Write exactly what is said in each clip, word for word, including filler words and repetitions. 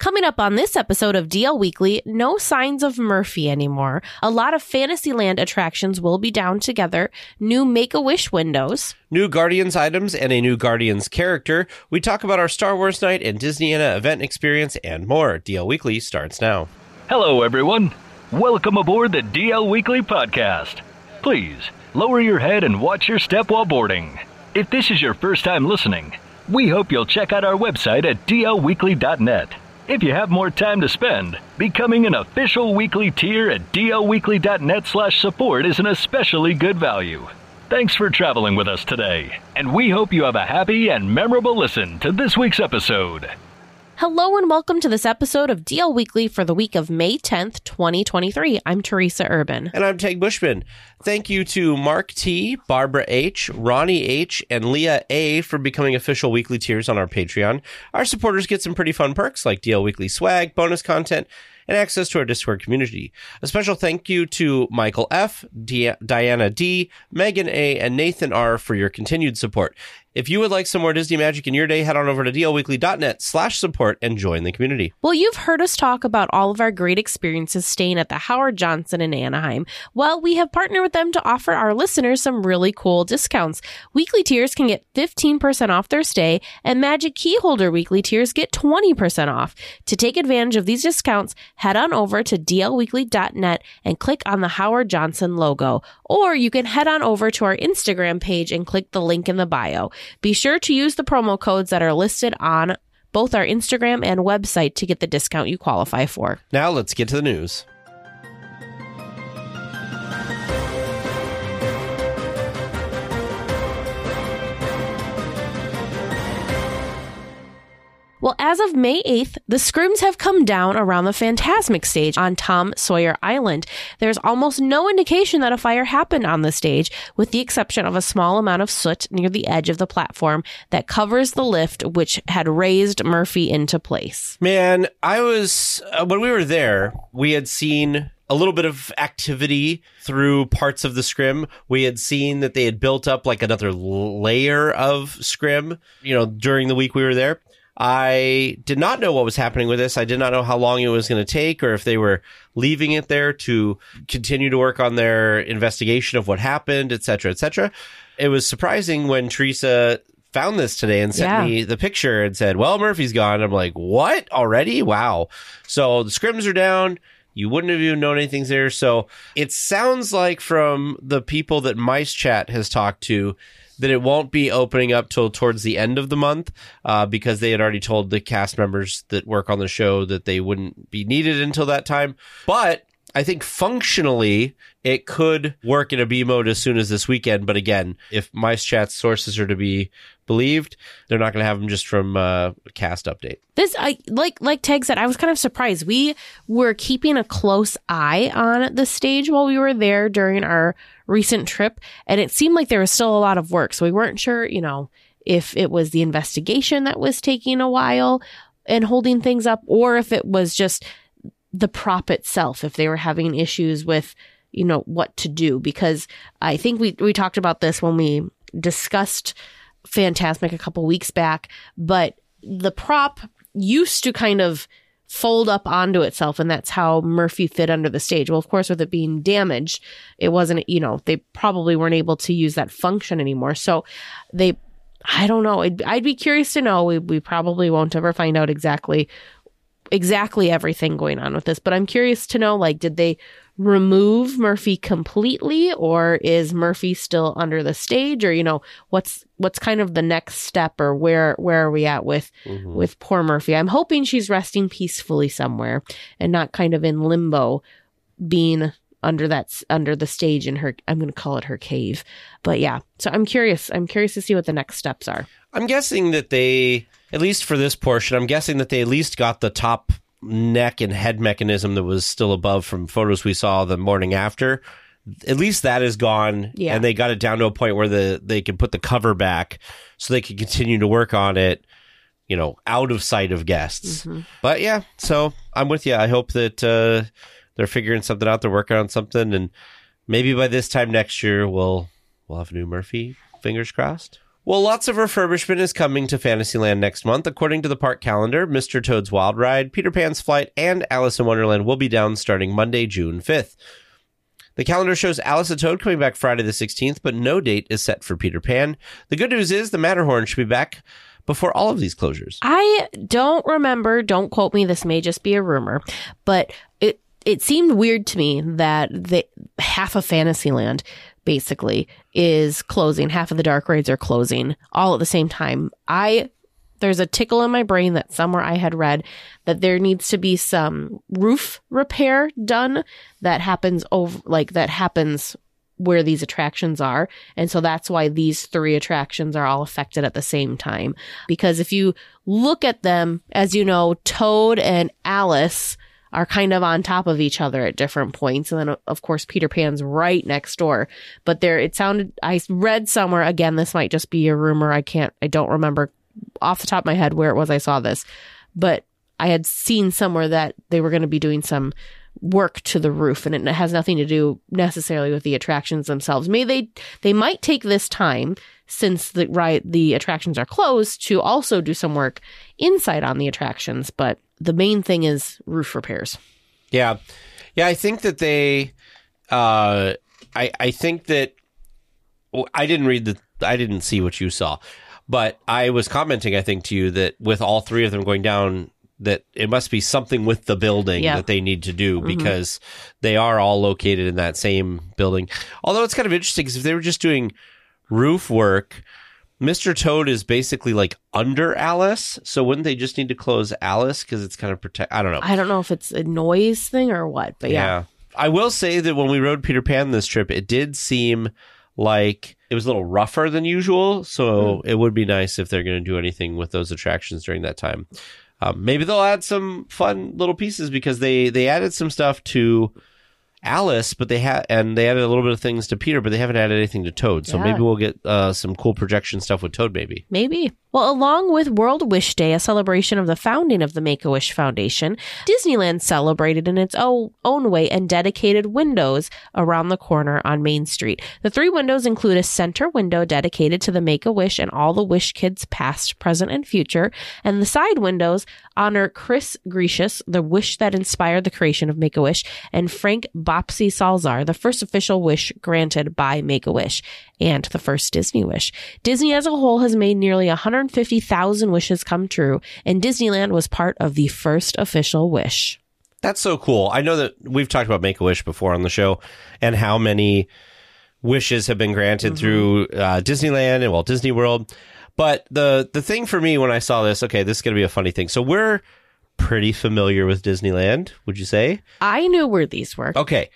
Coming up on this episode of D L Weekly, no signs of Murphy anymore. A lot of Fantasyland attractions will be down together. New Make-A-Wish windows. New Guardians items and a new Guardians character. We talk about our Star Wars night and Disneyana event experience and more. D L Weekly starts now. Hello, everyone. Welcome aboard the D L Weekly podcast. Please, lower your head and watch your step while boarding. If this is your first time listening, we hope you'll check out our website at d l weekly dot net. If you have more time to spend, becoming an official weekly tier at d l weekly dot net slash support is an especially good value. Thanks for traveling with us today, and we hope you have a happy and memorable listen to this week's episode. Hello and welcome to this episode of D L Weekly for the week of May tenth, twenty twenty-three. I'm Teresa Urban. And I'm Teg Bushman. Thank you to Mark T., Barbara H., Ronnie H., and Leah A. for becoming official weekly tiers on our Patreon. Our supporters get some pretty fun perks like D L Weekly swag, bonus content, and access to our Discord community. A special thank you to Michael F., D- Diana D., Megan A., and Nathan R. for your continued support. If you would like some more Disney magic in your day, head on over to d l weekly dot net slash support and join the community. Well, you've heard us talk about all of our great experiences staying at the Howard Johnson in Anaheim. Well, we have partnered with them to offer our listeners some really cool discounts. Weekly tiers can get fifteen percent off their stay, and Magic Key Holder weekly tiers get twenty percent off. To take advantage of these discounts, head on over to d l weekly dot net and click on the Howard Johnson logo. Or you can head on over to our Instagram page and click the link in the bio. Be sure to use the promo codes that are listed on both our Instagram and website to get the discount you qualify for. Now let's get to the news. Well, as of May eighth, the scrims have come down around the Fantasmic stage on Tom Sawyer Island. There's almost no indication that a fire happened on the stage, with the exception of a small amount of soot near the edge of the platform that covers the lift, which had raised Murphy into place. Man, I was, uh, when we were there, we had seen a little bit of activity through parts of the scrim. We had seen that they had built up like another layer of scrim, you know, during the week we were there. I did not know what was happening with this. I did not know how long it was going to take or if they were leaving it there to continue to work on their investigation of what happened, et cetera, et cetera. It was surprising when Teresa found this today and sent yeah. me the picture and said, well, Murphy's gone. I'm like, what? Already? Wow. So the scrims are down. You wouldn't have even known anything's there. So it sounds like from the people that Mice Chat has talked to that it won't be opening up till towards the end of the month uh, because they had already told the cast members that work on the show that they wouldn't be needed until that time. But I think functionally it could work in a B mode as soon as this weekend. But again, if Mice Chat's sources are to be believed, they're not going to have them just from uh, a cast update. This, I like, like Teg said, I was kind of surprised. We were keeping a close eye on the stage while we were there during our recent trip, and it seemed like there was still a lot of work. So we weren't sure, you know, if it was the investigation that was taking a while and holding things up, or if it was just the prop itself, if they were having issues with, you know, what to do. Because I think we, we talked about this when we discussed Fantasmic a couple weeks back, but the prop used to kind of fold up onto itself, and that's how Murphy fit under the stage. Well, of course, with it being damaged, it wasn't, you know, they probably weren't able to use that function anymore. So they, I don't know. I'd, I'd be curious to know. We, we probably won't ever find out exactly exactly everything going on with this, but I'm curious to know, like, did they remove Murphy completely, or is Murphy still under the stage, or, you know, what's what's kind of the next step, or where where are we at with mm-hmm. with poor Murphy? I'm hoping she's resting peacefully somewhere and not kind of in limbo, being under that under the stage in her, I'm going to call it her cave. But yeah, so I'm curious. I'm curious to see what the next steps are. I'm guessing that they, at least for this portion, I'm guessing that they at least got the top neck and head mechanism that was still above from photos we saw the morning after. At least that is gone. Yeah. And they got it down to a point where the they can put the cover back so they can continue to work on it, you know, out of sight of guests. Mm-hmm. But yeah, so I'm with you. I hope that uh, they're figuring something out. They're working on something. And maybe by this time next year, we'll we'll have a new Murphy. Fingers crossed. Well, lots of refurbishment is coming to Fantasyland next month. According to the park calendar, Mister Toad's Wild Ride, Peter Pan's Flight, and Alice in Wonderland will be down starting Monday, June fifth. The calendar shows Alice and Toad coming back Friday the sixteenth, but no date is set for Peter Pan. The good news is the Matterhorn should be back before all of these closures. I don't remember, don't quote me, this may just be a rumor, but it it seemed weird to me that the half of Fantasyland basically is closing, half of the dark rides are closing all at the same time. I there's a tickle in my brain that somewhere I had read that there needs to be some roof repair done that happens over like that happens where these attractions are. And so that's why these three attractions are all affected at the same time. Because if you look at them, as you know, Toad and Alice are kind of on top of each other at different points. And then, of course, Peter Pan's right next door. But there, it sounded, I read somewhere, again, this might just be a rumor. I can't, I don't remember off the top of my head where it was I saw this. But I had seen somewhere that they were going to be doing some work to the roof, and it has nothing to do necessarily with the attractions themselves. Maybe they they might take this time, since the right the attractions are closed, to also do some work inside on the attractions, but the main thing is roof repairs. Yeah. Yeah, I think that they uh I I think that I didn't read the I didn't see what you saw, but I was commenting, I think, to you that with all three of them going down, that it must be something with the building yeah. that they need to do, because mm-hmm. they are all located in that same building. Although it's kind of interesting, because if they were just doing roof work, Mister Toad is basically like under Alice. So wouldn't they just need to close Alice because it's kind of protect? I don't know. I don't know if it's a noise thing or what, but yeah. yeah. I will say that when we rode Peter Pan this trip, it did seem like it was a little rougher than usual. So mm. it would be nice if they're going to do anything with those attractions during that time. Um, maybe they'll add some fun little pieces, because they, they added some stuff to Alice, but they had and they added a little bit of things to Peter, but they haven't added anything to Toad. So yeah. maybe we'll get uh, some cool projection stuff with Toad. Maybe. Maybe. Well, along with World Wish Day, a celebration of the founding of the Make-A-Wish Foundation, Disneyland celebrated in its own, own way and dedicated windows around the corner on Main Street. The three windows include a center window dedicated to the Make-A-Wish and all the Wish Kids past, present, and future, and the side windows honor Chris Grecius, the wish that inspired the creation of Make-A-Wish, and Frank Bopsy Salzar, the first official wish granted by Make-A-Wish, and the first Disney wish. Disney as a whole has made nearly one hundred fifty thousand wishes come true, and Disneyland was part of the first official wish. That's so cool. I know that we've talked about Make-A-Wish before on the show, and how many wishes have been granted mm-hmm. through uh, Disneyland and Walt Disney World. But the the thing for me when I saw this, okay, this is going to be a funny thing. So we're pretty familiar with Disneyland, would you say? I knew where these were. Okay.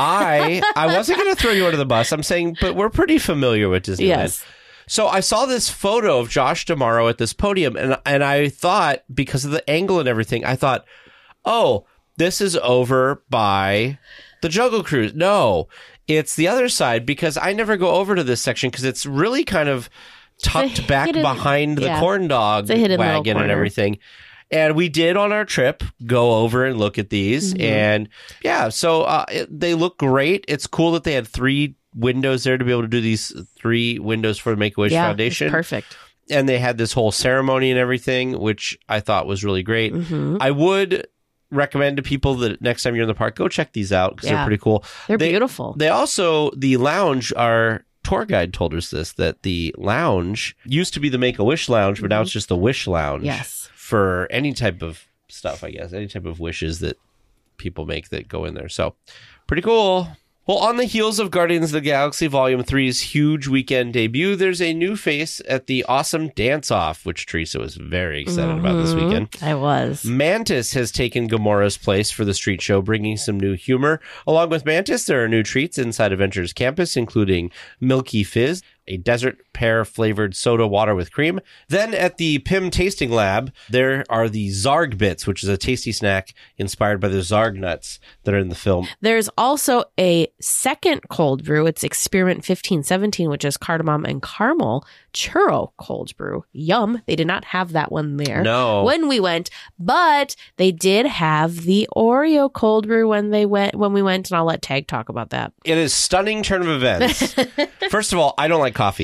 I I wasn't going to throw you under the bus. I'm saying, but we're pretty familiar with Disneyland. Yes. So I saw this photo of Josh D'Amaro at this podium, and and I thought, because of the angle and everything, I thought, oh, this is over by the Jungle Cruise. No, it's the other side, because I never go over to this section because it's really kind of tucked back hidden, behind the yeah, corn dog wagon and everything. And we did on our trip go over and look at these. Mm-hmm. And yeah, so uh, it, they look great. It's cool that they had three windows there to be able to do these three windows for the Make-A-Wish yeah, Foundation. It's perfect. And they had this whole ceremony and everything, which I thought was really great. Mm-hmm. I would recommend to people that next time you're in the park, go check these out, because yeah. they're pretty cool. They're they, beautiful. They also, the lounge, our tour guide told us this, that the lounge used to be the Make-A-Wish Lounge, but mm-hmm. now it's just the Wish Lounge. Yes. For any type of stuff, I guess, any type of wishes that people make that go in there. So pretty cool. Well, on the heels of Guardians of the Galaxy Volume three's huge weekend debut, there's a new face at the Awesome Dance-Off, which Teresa was very excited mm-hmm. about this weekend. I was. Mantis has taken Gamora's place for the street show, bringing some new humor. Along with Mantis, there are new treats inside Avengers Campus, including Milky Fizz, a desert pear flavored soda water with cream. Then at the P I M Tasting Lab, there are the Zarg Bits, which is a tasty snack inspired by the Zarg nuts that are in the film. There's also a second cold brew. It's Experiment fifteen seventeen, which is cardamom and caramel churro cold brew. Yum. They did not have that one there no. when we went, but they did have the Oreo cold brew when they went when we went, and I'll let Tag talk about that. It is a stunning turn of events. First of all, I don't like coffee.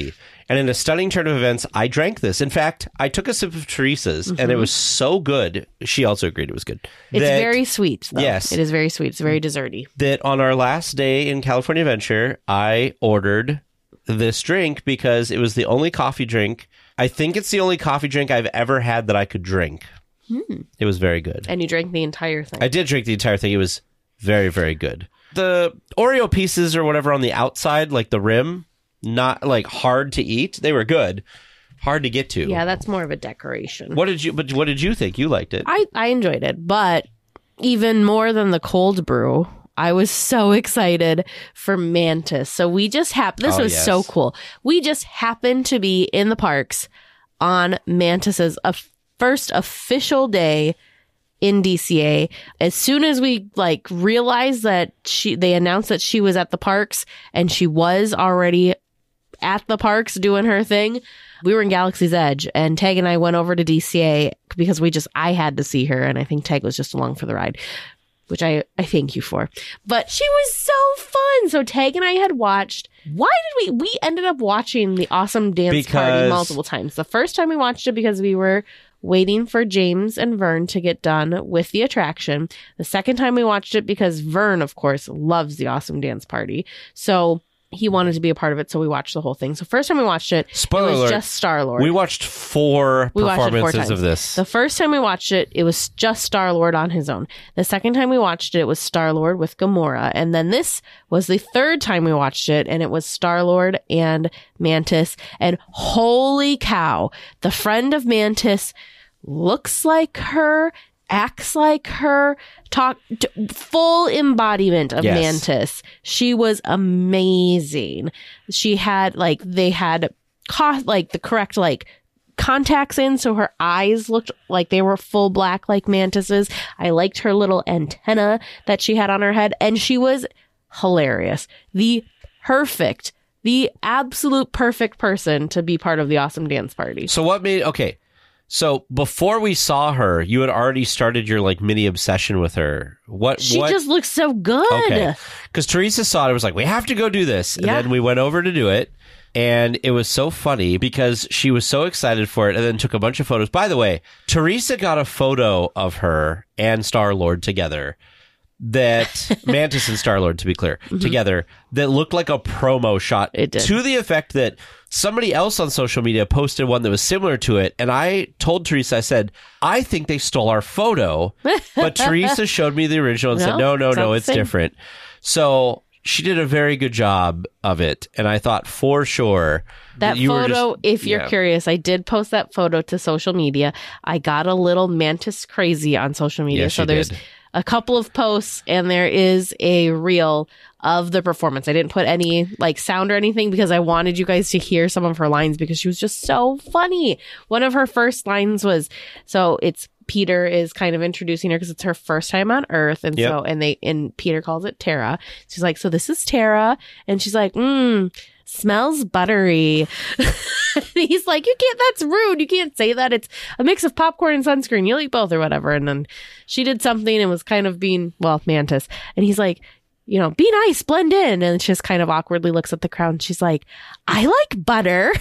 And in a stunning turn of events, I drank this. In fact, I took a sip of Teresa's, mm-hmm. and it was so good. She also agreed it was good. It's that, very sweet, though. Yes. It is very sweet. It's very desserty. That on our last day in California Adventure, I ordered this drink because it was the only coffee drink. I think it's the only coffee drink I've ever had that I could drink. Hmm. It was very good. And you drank the entire thing. I did drink the entire thing. It was very, very good. The Oreo pieces or whatever on the outside, like the rim, not like hard to eat. They were good. Hard to get to. Yeah, that's more of a decoration. What did you but what did you think? You liked it. I, I enjoyed it, but even more than the cold brew, I was so excited for Mantis. So we just happened, this oh, was yes. so cool. We just happened to be in the parks on Mantis's uh, first official day in D C A. As soon as we like realized that she, they announced that she was at the parks, and she was already at the parks doing her thing. We were in Galaxy's Edge, and Tag and I went over to D C A because we just, I had to see her, and I think Tag was just along for the ride, which I, I thank you for. But she was so fun. So Tag and I had watched, why did we, we ended up watching the Awesome Dance Because- Party multiple times. The first time we watched it because we were waiting for James and Vern to get done with the attraction. The second time we watched it because Vern, of course, loves the Awesome Dance Party. So he wanted to be a part of it, so we watched the whole thing. So first time we watched it, Spoiler it was alert, just Star-Lord. We watched four We watched it four performances times. of this. The first time we watched it, it was just Star-Lord on his own. The second time we watched it, it was Star-Lord with Gamora. And then this was the third time we watched it, and it was Star-Lord and Mantis. And holy cow, the friend of Mantis looks like her, acts like her, talk t- full embodiment of Yes. Mantis. She was amazing. She had like they had co- like the correct like contacts in, so her eyes looked like they were full black like Mantis's. I liked her little antenna that she had on her head, and she was hilarious. The perfect, the absolute perfect person to be part of the Awesome Dance Party. So what made okay? So before we saw her, you had already started your like mini obsession with her. What She what? just looks so good. Okay, because Teresa saw it, it was like, we have to go do this, and Yeah. then we went over to do it, and it was so funny because she was so excited for it, and then took a bunch of photos. By the way, Teresa got a photo of her and Star-Lord together. That Mantis and Star-Lord, to be clear, mm-hmm. together, that looked like a promo shot. It did. To the effect that somebody else on social media posted one that was similar to it, and I told Teresa, I said, I think they stole our photo, but Teresa showed me the original and No, said, no, no, it's not no, the it's same. different. So she did a very good job of it, and I thought for sure That you were photo, just- if you're yeah. curious, I did post that photo to social media. I got a little Mantis crazy on social media. Yes, so you there's did. a couple of posts, and there is a reel of the performance. I didn't put any like sound or anything because I wanted you guys to hear some of her lines because she was just so funny. One of her first lines was, so it's Peter is kind of introducing her because it's her first time on Earth. And Yep. so, and they, and Peter calls it Tara. She's like, so this is Tara. And she's like, mmm, smells buttery. And he's like, you can't, that's rude. You can't say that. It's a mix of popcorn and sunscreen. You'll eat both or whatever. And then she did something and was kind of being, well, Mantis. And he's like, you know, be nice, blend in. And she just kind of awkwardly looks at the crowd. And she's like, I like butter.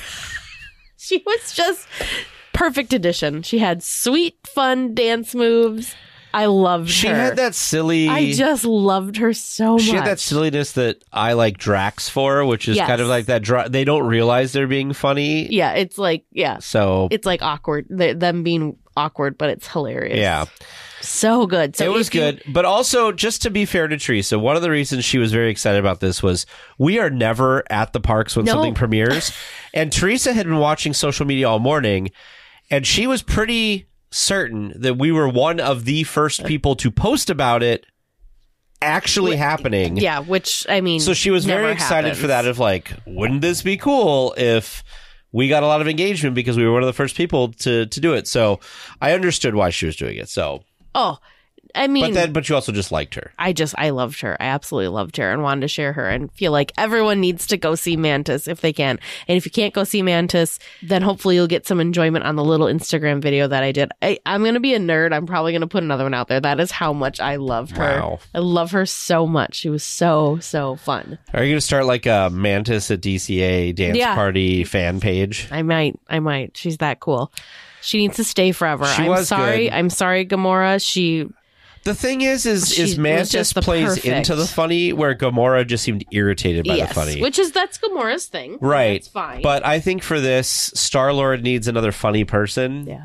She was just perfect addition. She had sweet, fun dance moves. I loved She her. had that silly. I just loved her so much. She had that silliness that I like Drax for, which is Yes. kind of like that. Dra- they don't realize they're being funny. Yeah, it's like, yeah. So It's like awkward. Th- them being awkward, but it's hilarious. yeah, So good. So it was if you- good. But also, just to be fair to Teresa, one of the reasons she was very excited about this was we are never at the parks when No. something premieres. And Teresa had been watching social media all morning, and she was pretty certain that we were one of the first people to post about it actually happening. Yeah, which, I mean, So she was very never excited happens. for that of like, wouldn't this be cool if we got a lot of engagement because we were one of the first people to, to do it. So I understood why she was doing it. So Oh, I mean, But then, but you also just liked her. I just, I loved her. I absolutely loved her and wanted to share her and feel like everyone needs to go see Mantis if they can. And if you can't go see Mantis, then hopefully you'll get some enjoyment on the little Instagram video that I did. I, I'm going to be a nerd. I'm probably going to put another one out there. That is how much I love her. Wow. I love her so much. She was so, so fun. Are you going to start like a Mantis at D C A dance Yeah. party fan page? I might. I might. She's that cool. She needs to stay forever. She I'm was sorry. good. I'm sorry, Gamora. She... The thing is, is, She is was Mantis just the plays perfect- into the funny where Gamora just seemed irritated by yes, the funny. which is that's Gamora's thing. Right. That's fine. But I think for this, Star-Lord needs another funny person. yeah.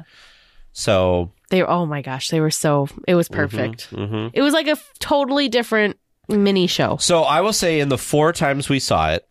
So, They oh my gosh, they were so it was perfect. mhm. It was like a f- totally different mini show. so I will say in the four times we saw it,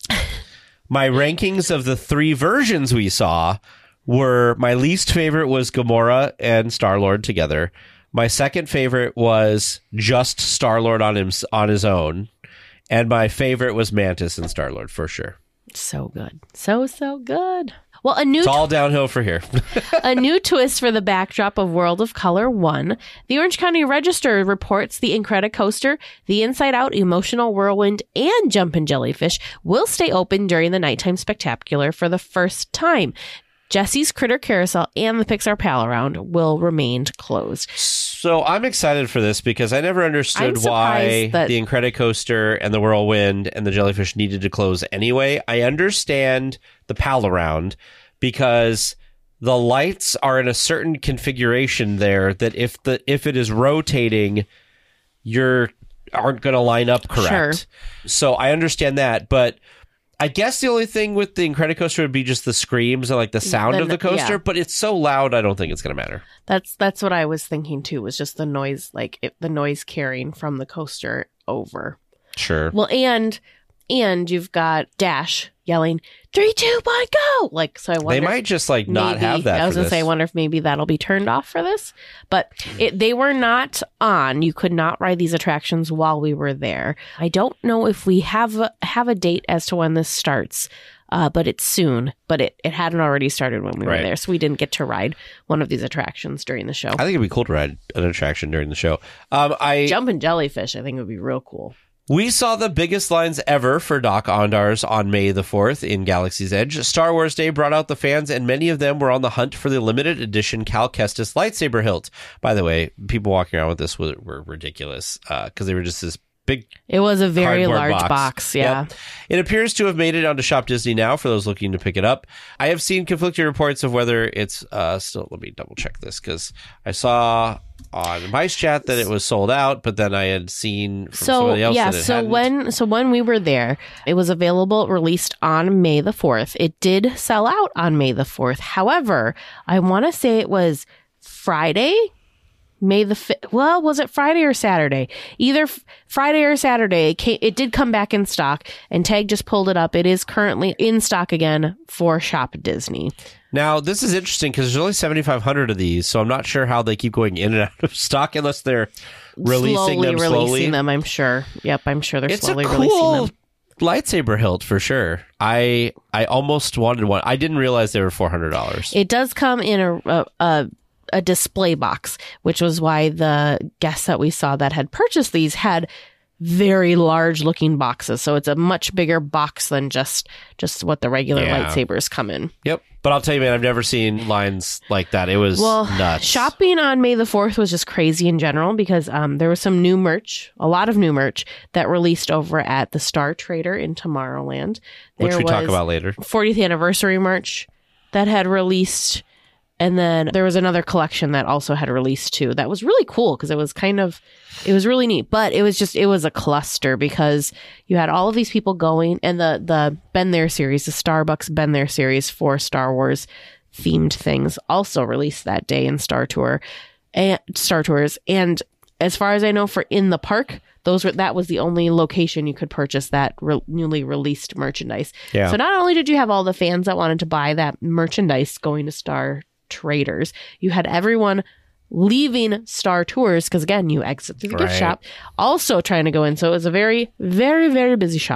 my rankings of the three versions we saw were my least favorite was Gamora and Star-Lord together. My second favorite was just Star-Lord on him on his own. And my favorite was Mantis and Star-Lord for sure. So good. So so good. Well, a new It's all downhill for here. a new twist for the backdrop of World of Color one. The Orange County Register reports the Incredicoaster, the Inside Out Emotional Whirlwind, and Jumpin' Jellyfish will stay open during the nighttime spectacular for the first time. Jesse's Critter Carousel and the Pixar Pal Around will remain closed. So I'm excited for this because I never understood I'm why surprised that- the Incredicoaster and the Whirlwind and the Jellyfish needed to close anyway. I understand the Pal Around because the lights are in a certain configuration there that if the if it is rotating, you're aren't going to line up correct. Sure. So I understand that, but I guess the only thing with the Incredicoaster would be just the screams and like the sound Then- of the coaster, yeah. but it's so loud, I don't think it's going to matter. That's that's what I was thinking too. Was just the noise, like it, the noise carrying from the coaster over. Sure. Well, and and you've got Dash yelling three, two, one, go! Like so. I wonder. They if might just like not maybe- have that. I was for gonna say, I this. wonder if maybe that'll be turned off for this. But it, they were not on. You could not ride these attractions while we were there. I don't know if we have a, have a date as to when this starts. Uh, but it's soon. But it, it hadn't already started when we Right. were there, so we didn't get to ride one of these attractions during the show. I think it'd be cool to ride an attraction during the show. Um, I Jumpin' Jellyfish, I think would be real cool. we saw the biggest lines ever for Doc Ondars on May the fourth in Galaxy's Edge. Star Wars Day brought out the fans, and many of them were on the hunt for the limited edition Cal Kestis lightsaber hilt. By the way, people walking around with this were, were ridiculous because they were just this big It was a very cardboard large box, yeah. Yep. It appears to have made it onto Shop Disney now for those looking to pick it up. I have seen conflicting reports of whether it's uh, still. Let me double check this because I saw on Mice Chat that it was sold out, but then I had seen from So somebody else yeah, that it so hadn't. when so when we were there, it was available, released on May the fourth. It did sell out on May the fourth. However, I want to say it was Friday. May the fifth. Well, was it Friday or Saturday? Either f- Friday or Saturday. It, came, it did come back in stock, and Tag just pulled it up. It is currently in stock again for Shop Disney. Now, this is interesting because there's only seventy-five hundred of these, so I'm not sure how they keep going in and out of stock unless they're releasing slowly them releasing slowly. them, I'm sure. Yep, I'm sure they're It's slowly a releasing cool them. lightsaber hilt for sure. I I almost wanted one. I didn't realize they were four hundred dollars. It does come in a, a, a a display box, which was why the guests that we saw that had purchased these had very large looking boxes. So it's a much bigger box than just just what the regular Yeah. lightsabers come in. Yep. But I'll tell you, man, I've never seen lines like that. It was Well, nuts. shopping on May the fourth was just crazy in general because um, there was some new merch, a lot of new merch that released over at the Star Trader in Tomorrowland. There which we talk was about later. fortieth anniversary merch that had released. And then there was another collection that also had released too. That was really cool because it was kind of, it was really neat. But it was just, it was a cluster because you had all of these people going, and the the Been There series, the Starbucks Been There series for Star Wars themed things, also released that day in Star Tour and Star Tours. And as far as I know, for in the park, those were that was the only location you could purchase that re- newly released merchandise. Yeah. So not only did you have all the fans that wanted to buy that merchandise going to Star Traders, you had everyone leaving Star Tours because again, you exit through the gift Right. shop, also trying to go in. So it was a very, very, very busy shop.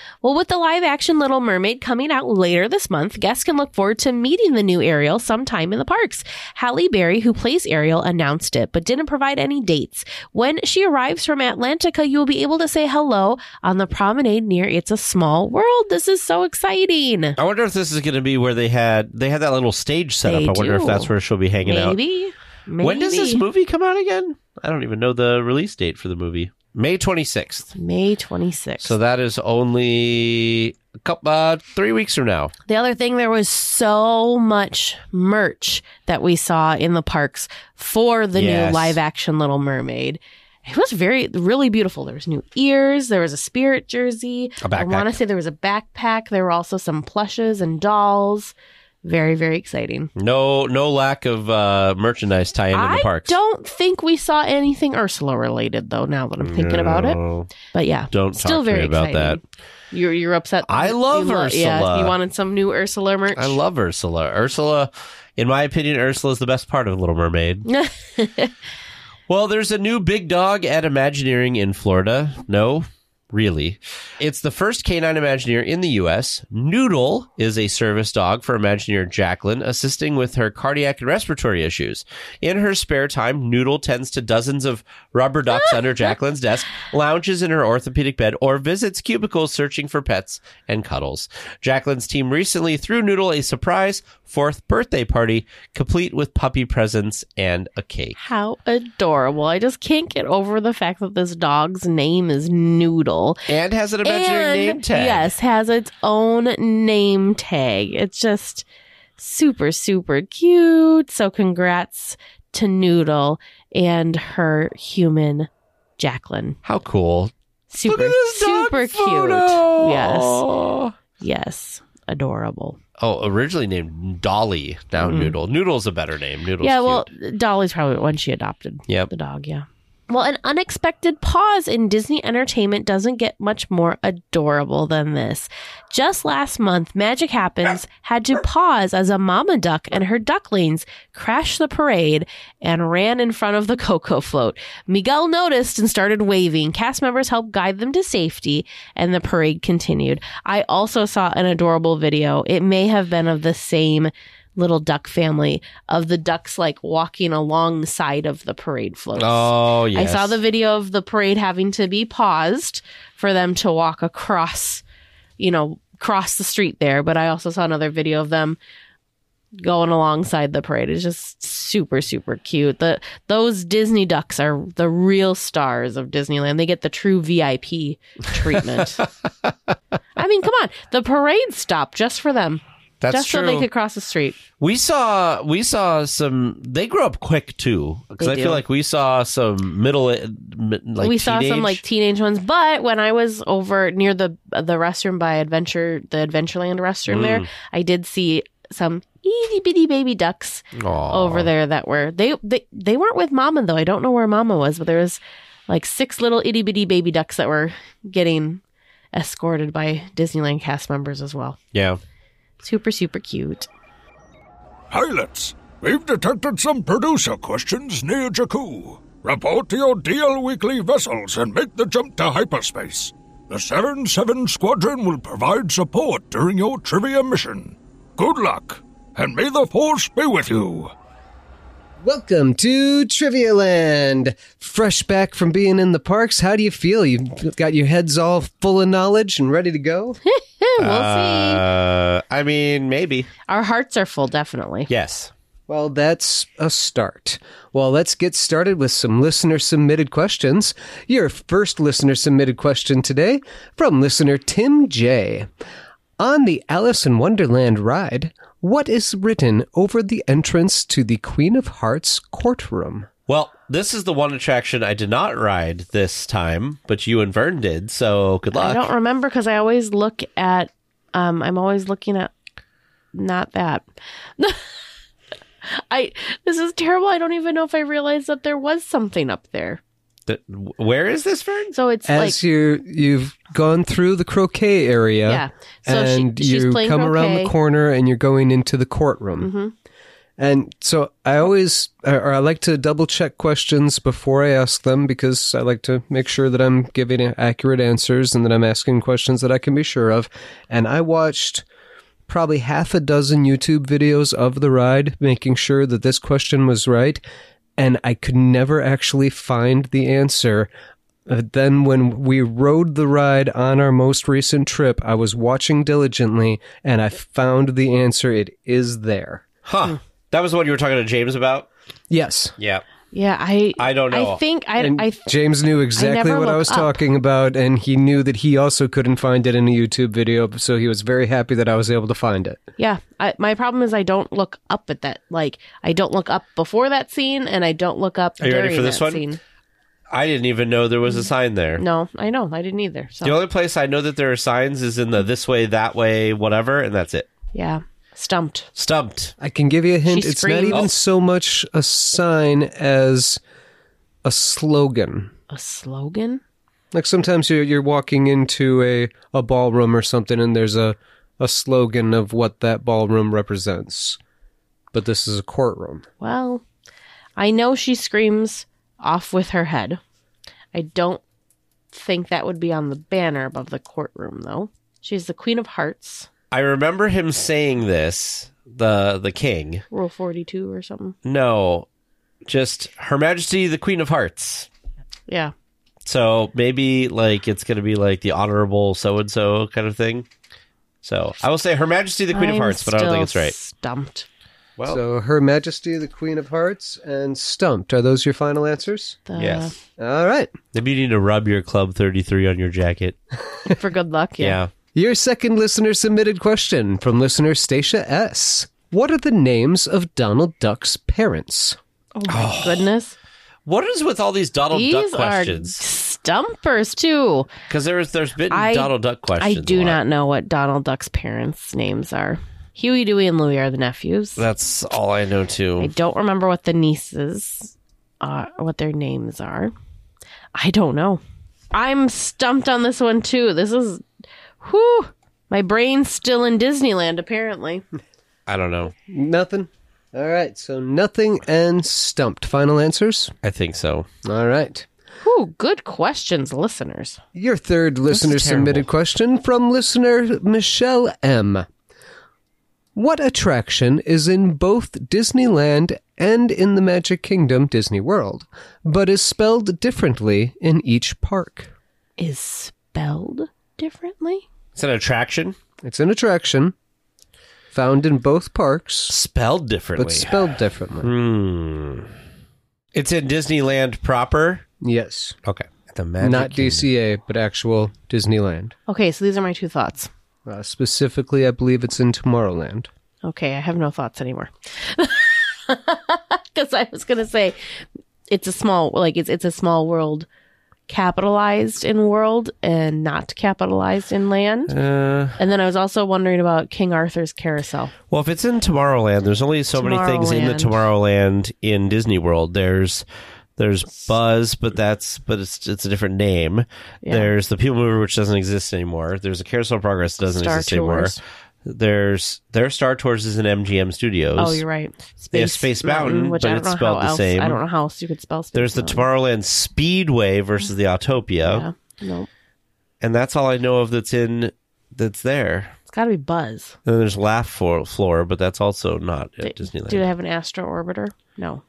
Well, with the live action Little Mermaid coming out later this month, guests can look forward to meeting the new Ariel sometime in the parks. Halle Berry, who plays Ariel, announced it, but didn't provide any dates. When she arrives from Atlantica, you'll be able to say hello on the promenade near It's a Small World. This is so exciting. I wonder if this is going to be where they had they had that little stage set They up. I wonder do. if that's where she'll be hanging out. Maybe. Maybe. When does this movie come out again? I don't even know the release date for the movie. May twenty-sixth. May twenty-sixth. So that is only a couple, uh, three weeks from now. The other thing, there was so much merch that we saw in the parks for the Yes. new live action Little Mermaid. It was very, really beautiful. There was new ears. There was a Spirit jersey. A backpack. I want to say there was a backpack. There were also some plushes and dolls. Very, very exciting. No, no lack of uh, merchandise tie-in in the I parks. don't think we saw anything Ursula related, though, now that I'm thinking about it. No. But yeah, Don't still talk to very me about exciting. You're, you're upset. I love you lo- Yeah, Ursula. you wanted some new Ursula merch. I love Ursula. Ursula, in my opinion, Ursula is the best part of Little Mermaid. Well, there's a new big dog at Imagineering in Florida. No, really. It's the first canine Imagineer in the U S. Noodle is a service dog for Imagineer Jacqueline, assisting with her cardiac and respiratory issues. In her spare time, Noodle tends to dozens of rubber ducks under Jacqueline's desk, lounges in her orthopedic bed, or visits cubicles searching for pets and cuddles. Jacqueline's team recently threw Noodle a surprise fourth birthday party, complete with puppy presents and a cake. How adorable. I just can't get over the fact that this dog's name is Noodle. And has an Imagineering And, name tag. yes, has its own name tag. It's just super, super cute. So congrats to Noodle and her human Jacqueline. How cool. Super, Look at this dog super photo. cute. Yes. Aw. Yes. Adorable. Oh, originally named Dolly, now Mm. Noodle. Noodle's a better name. Noodle's yeah, well, cute. Dolly's probably when she adopted Yep. the dog, yeah. Well, an unexpected pause in Disney entertainment doesn't get much more adorable than this. Just last month, Magic Happens had to pause as a mama duck and her ducklings crashed the parade and ran in front of the Coco float. Miguel noticed and started waving. Cast members helped guide them to safety, and the parade continued. I also saw an adorable video. It may have been of the same little duck family, of the ducks like walking alongside of the parade floats. Oh, yes. I saw the video of the parade having to be paused for them to walk across, you know, cross the street there. But I also saw another video of them going alongside the parade. It's just super, super cute. The those Disney ducks are the real stars of Disneyland. They get the true V I P treatment. I mean, come on. The parade stopped just for them. That's just true. so they could cross the street. We saw we saw some. They grew up quick too, because They I do. feel like we saw some middle uh, mi- like we saw some teenage- like teenage ones, but when I was over near the the restroom by Adventure, the Adventureland restroom Mm. there, I did see some itty bitty baby ducks Aw. over there that were they, they they weren't with Mama though. I don't know where Mama was, but there was like six little itty bitty baby ducks that were getting escorted by Disneyland cast members as well. Yeah. Super super cute. Pilots, we've detected some producer questions near Jakku. Report to your D L Weekly vessels and make the jump to hyperspace. The seven seven Squadron will provide support during your trivia mission. Good luck, and may the Force be with you. Welcome to Trivia Land. Fresh back from being in the parks, how do you feel? You've got your heads all full of knowledge and ready to go? we'll see. Uh, I mean, maybe. Our hearts are full, definitely. Yes. Well, that's a start. Well, let's get started with some listener-submitted questions. Your first listener-submitted question today from listener Tim J. On the Alice in Wonderland ride, what is written over the entrance to the Queen of Hearts courtroom? Well, this is the one attraction I did not ride this time, but you and Vern did, so good luck. I don't remember because I always look at, um, I'm always looking at not that. I, this is terrible. I don't even know if I realized that there was something up there. Th- where is this, Vern? So it's As like, you're, you've gone through the croquet area, yeah. So she- and she's you playing come around the croquet. corner and you're going into the courtroom. Mm-hmm. And so I always, or I like to double check questions before I ask them because I like to make sure that I'm giving accurate answers and that I'm asking questions that I can be sure of. And I watched probably half a dozen YouTube videos of the ride, making sure that this question was right. And I could never actually find the answer. Uh, then when we rode the ride on our most recent trip, I was watching diligently and I found the answer. It is there. Huh. That was the one you were talking to James about? Yes. Yeah. Yeah, I I don't know. I think I And I James knew exactly never what I look was up. talking about, and he knew that he also couldn't find it in a YouTube video, so he was very happy that I was able to find it. yeah, I, my problem is I don't look up at that. Like I don't look up before that scene, and I don't look up Are you during ready for this that one? scene. I didn't even know there was a sign there. No, I know I didn't either. So The only place I know that there are signs is in the this way, that way, whatever, and that's it. yeah, stumped. Stumped. I can give you a hint. She It's not screams. even Oh. so much a sign as a slogan. A slogan? Like sometimes you're, you're walking into a, a ballroom or something, and there's a, a slogan of what that ballroom represents. But this is a courtroom. Well, I know she screams off with her head. I don't think that would be on the banner above the courtroom, though. She's the Queen of Hearts, I remember him saying this, the the king. Rule forty-two or something. No, just Her Majesty the Queen of Hearts. Yeah. So maybe like it's going to be like the Honorable so-and-so kind of thing. So I will say Her Majesty the Queen of I'm Hearts, but I don't think it's still right. Stumped. Well, So Her Majesty the Queen of Hearts and Stumped. Are those your final answers? The, yes. All right. Maybe you need to rub your Club thirty-three on your jacket. For good luck, yeah. Yeah. Your second listener submitted question from listener Stacia S. What are the names of Donald Duck's parents? Oh my goodness. What is with all these Donald These Duck are questions? stumpers, too. Because there's there's been I- Donald Duck questions. I do a lot. not know what Donald Duck's parents' names are. Huey, Dewey, and Louie are the nephews. That's all I know I too. don't remember what the nieces are, what their names are. I don't know. I'm stumped on this one too. This is, whew, my brain's still in Disneyland apparently. I don't know. Nothing? All right. So nothing and Stumped. Final answers? I think so. All right. Whew, good questions, listeners. Your third listener is submitted terrible. question from listener Michelle M. What attraction is in both Disneyland and in the Magic Kingdom Disney World, but is spelled differently in each park? Is spelled differently? It's an attraction It's an attraction found in both parks, spelled differently. but spelled differently. Hmm. It's in Disneyland proper. Yes. Okay. The Magic Not Kingdom. D C A, but actual Disneyland. Okay, so these are my two thoughts. Uh, specifically, I believe it's in Tomorrowland. Okay, I have no thoughts anymore. Because I was gonna say it's a small, like it's it's a small world, capitalized in world and not capitalized in land. Uh, And then I was also wondering about King Arthur's Carousel. well, if it's in Tomorrowland, there's only so many things in the Tomorrowland in Disney World. There's there's Buzz, but that's but it's it's a different name. Yeah. There's the People Mover, which doesn't exist anymore. There's a Carousel of Progress that doesn't Star exist anymore. Tours. There's their Star Tours is in M G M Studios. Oh, you're right. Space, They have Space Mountain, which but I don't it's know spelled how the else. same. I don't know how else you could spell Space There's the Mountain. Tomorrowland Speedway versus the Autopia, Yeah, no, and that's all I know of that's in that's there. it's got to be Buzz. Then there's Laugh Floor, floor but that's also not at Do- Disneyland. Do they have an Astro Orbiter? No.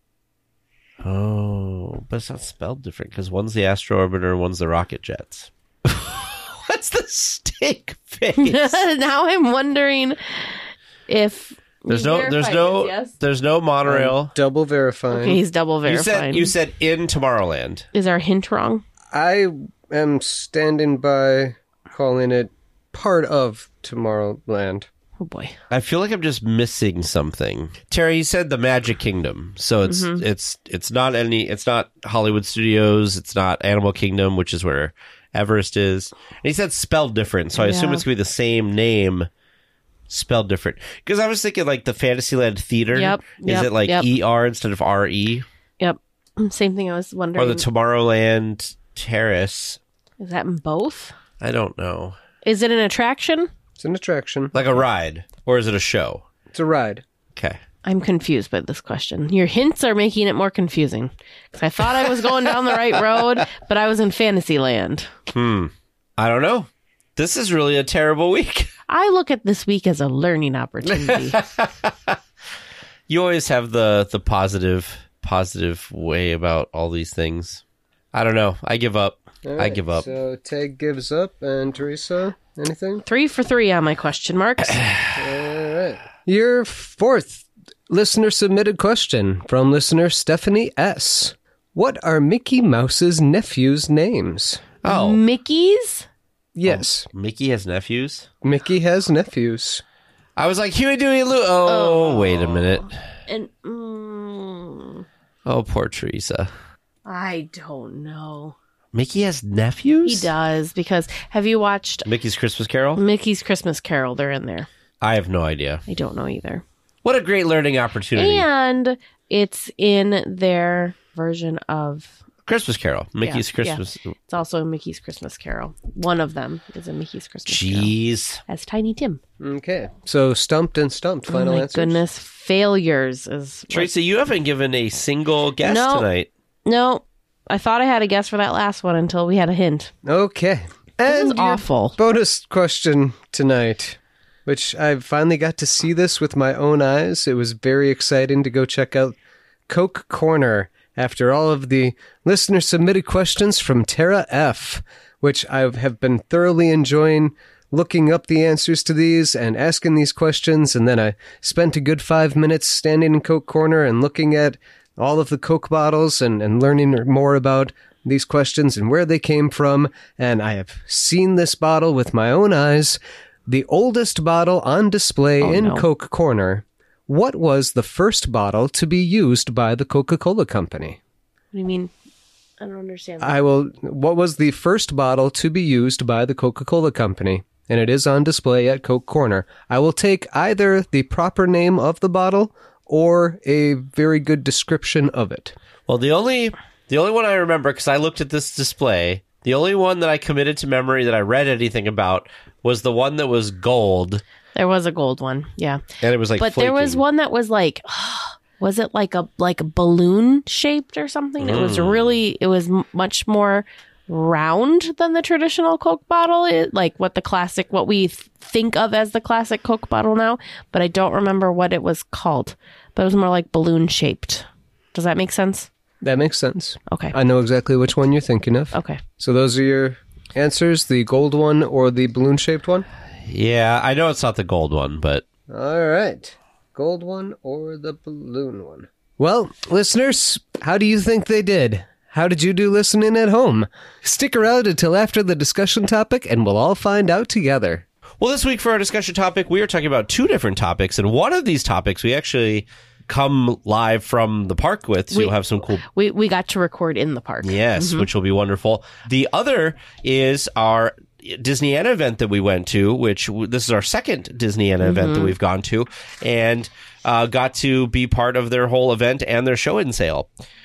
Oh, but it's not spelled different because one's the Astro Orbiter and one's the Rocket Jets. What's the stink face? Now I'm wondering if There's you no, there's verified no, this, yes? there's no monorail. Double verifying. Okay, he's double you verified. said you said in Tomorrowland. Is our hint wrong? I am standing by calling it part of Tomorrowland. Oh boy. I feel like I'm just missing something. Terry, you said the Magic Kingdom, so it's Mm-hmm. it's it's not any. It's not Hollywood Studios. It's not Animal Kingdom, which is where Everest is. And he said spelled different, so I assume Yeah. it's gonna be the same name, spelled different. Because I was thinking like the Fantasyland Theater. Yep, Is yep, it like yep. E R instead of R E, Yep. Same thing I was wondering. or the Tomorrowland Terrace? Is that in both? I don't know. Is it an attraction? It's an attraction. Like a ride, or is it a show? It's a ride. Okay. I'm confused by this question. Your hints are making it more confusing. Because I thought I was going down the right road, but I was in Fantasyland. Hmm. I don't know. This is really a terrible week. I look at this week as a learning opportunity. You always have the the positive positive way about all these things. I don't know. I give up. All I right, give up. So Teg gives up, and Teresa, anything? Three for three on my question marks. All right. Your fourth listener-submitted question from listener Stephanie S. What are Mickey Mouse's nephews' names? Oh, Mickey's? Yes, Mickey has nephews? Mickey has nephews. I was like, Huey, Dewey, Lou. Oh, Oh. wait a minute. And mm, Oh, poor Teresa. I don't know. Mickey has nephews? He does, because have you watched Mickey's Christmas Carol? Mickey's Christmas Carol? They're in there. I have no idea. I don't know either. What a great learning opportunity. And it's in their version of... Christmas Carol. Mickey's Yeah, Christmas. It's also Mickey's Christmas Carol. One of them is a Mickey's Christmas Carol. Jeez. As Tiny Tim. Okay, so stumped and stumped. Final oh my answers? goodness. Failures is... Tracy, you haven't given a single guess No. tonight. No. I thought I had a guess for that last one until we had a hint. Okay. This And is your awful. bonus question tonight, which I finally got to see this with my own eyes. It was very exciting to go check out Coke Corner after all of the listener-submitted questions from Tara F., which I have been thoroughly enjoying looking up the answers to these and asking these questions, and then I spent a good five minutes standing in Coke Corner and looking at all of the Coke bottles and, and learning more about these questions and where they came from, and I have seen this bottle with my own eyes, the oldest bottle on display Oh, in no. Coke Corner. What was the first bottle to be used by the Coca-Cola Company? What do you mean? I don't understand. I will. What was the first bottle to be used by the Coca-Cola Company? And it is on display at Coke Corner. I will take either the proper name of the bottle or a very good description of it. Well, the only the only one I remember, because I looked at this display, the only one that I committed to memory that I read anything about was the one that was gold, There was a gold one, yeah. and it was like But there was flaking. one that was like, was it like a like a balloon shaped or something? It was really, it was m- much more round than the traditional Coke bottle, it, like what the classic, what we th- think of as the classic Coke bottle now. But I don't remember what it was called. But it was more like balloon shaped. Does that make sense? That makes sense. Okay. I know exactly which one you're thinking of. Okay. So those are your answers, the gold one or the balloon-shaped one? Yeah, I know it's not the gold one, but All right. Gold one or the balloon one? Well, listeners, how do you think they did? How did you do listening at home? Stick around until after the discussion topic and we'll all find out together. well, this week for our discussion topic, we are talking about two different topics, and one of these topics we actually come live from the park with, so We- you'll have some cool We we got to record in the park. Yes, which will be wonderful. The other is our Disneyana event that we went to, which w- this is our second Disneyana event that we've gone to, and uh, got to be part of their whole event and their show and sale.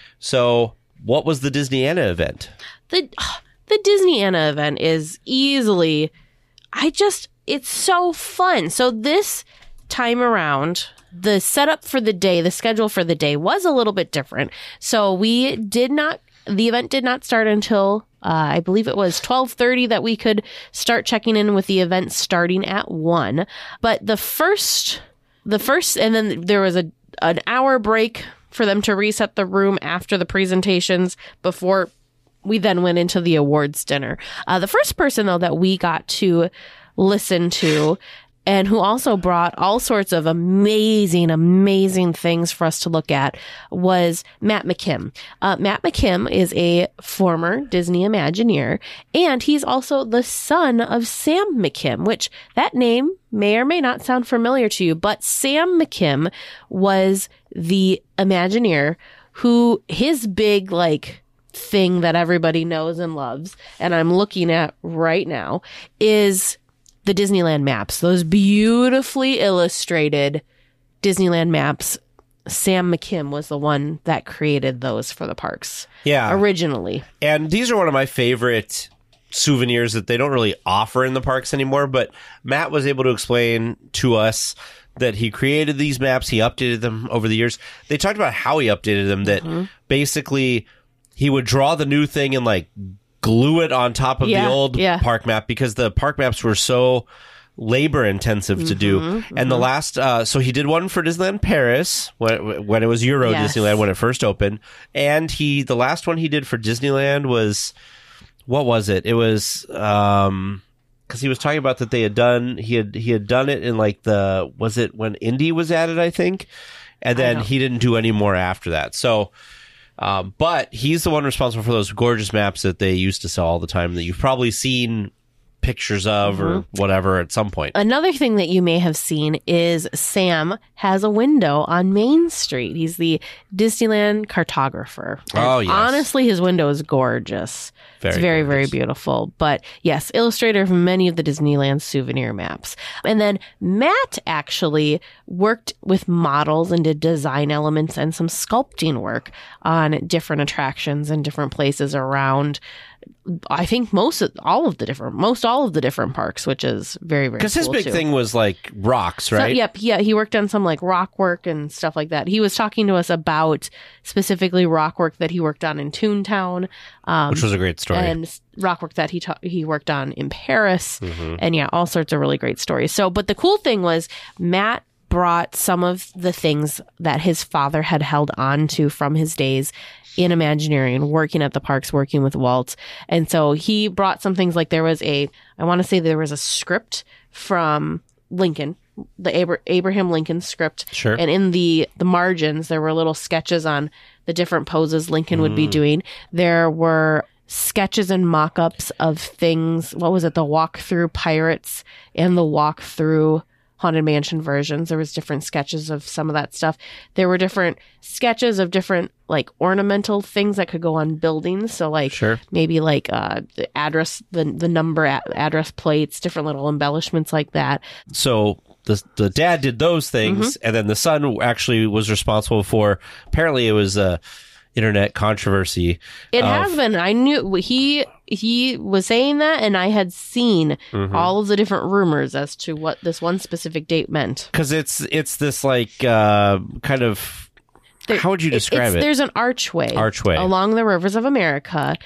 So, what was the Disneyana event? the the Disneyana event is easily, I just, it's so fun. So this time around, the setup for the day, the schedule for the day was a little bit different. So we did not, the event did not start until uh, I believe it was twelve thirty that we could start checking in with the event starting at one. But the first, the first, and then there was a an hour break for them to reset the room after the presentations before we then went into the awards dinner. Uh, the first person, though, that we got to listen to and who also brought all sorts of amazing, amazing things for us to look at was Matt McKim. Uh, Matt McKim is a former Disney Imagineer, and he's also the son of Sam McKim, which that name may or may not sound familiar to you, but Sam McKim was the Imagineer who his big, like, thing that everybody knows and loves, and I'm looking at right now, is the Disneyland maps. Those beautifully illustrated Disneyland maps. Sam McKim was the one that created those for the parks. Yeah. Originally. And these are one of my favorite souvenirs that they don't really offer in the parks anymore, but Matt was able to explain to us that he created these maps. He updated them over the years. They talked about how he updated them, that Mm-hmm. basically he would draw the new thing and like glue it on top of Yeah, the old yeah. park map, because the park maps were so labor intensive to do. Mm-hmm, And the last, uh, so he did one for Disneyland Paris when, when it was Euro Yes. Disneyland, when it first opened. And he, the last one he did for Disneyland was, what was it? It was, um, cause he was talking about that they had done, he had, he had done it in like the, was it when Indy was added, I think? And then he didn't do any more after that. So, um, but he's the one responsible for those gorgeous maps that they used to sell all the time that you've probably seen pictures of or whatever at some point. Another thing that you may have seen is Sam has a window on Main Street. He's the Disneyland cartographer. And Oh, yes. honestly, his window is gorgeous. Very it's very, very gorgeous. beautiful. But yes, illustrator of many of the Disneyland souvenir maps. And then Matt actually worked with models and did design elements and some sculpting work on different attractions and different places around, I think most of all of the different, most all of the different parks, which is very, very cool. Because his big too. thing was like rocks, So, right? yep, yeah, he worked on some like rock work and stuff like that. He was talking to us about specifically rock work that he worked on in Toontown, um, Which was a great story. and s- rock work that he ta- he worked on in Paris, Mm-hmm. and yeah, all sorts of really great stories. So, but the cool thing was Matt brought some of the things that his father had held on to from his days in Imagineering, working at the parks, working with Walt. And so he brought some things like there was a, I want to say there was a script from Lincoln, the Abra- Abraham Lincoln script. Sure. And in the, the margins, there were little sketches on the different poses Lincoln would be doing. There were sketches and mock-ups of things. What was it? The walk-through Pirates and the walk-through Haunted Mansion versions. There was different sketches of some of that stuff. There were different sketches of different like ornamental things that could go on buildings. So like Sure. maybe like uh, the address, the the number a- address plates, different little embellishments like that. So the the dad did those things, Mm-hmm. and then the son actually was responsible for. Apparently, it was a internet controversy. It of- has been. I knew he he was saying that, and I had seen Mm-hmm. all of the different rumors as to what this one specific date meant. because it's it's this like uh, kind of. There- how would you describe it's, it? There's an archway, Archway. along the rivers of America,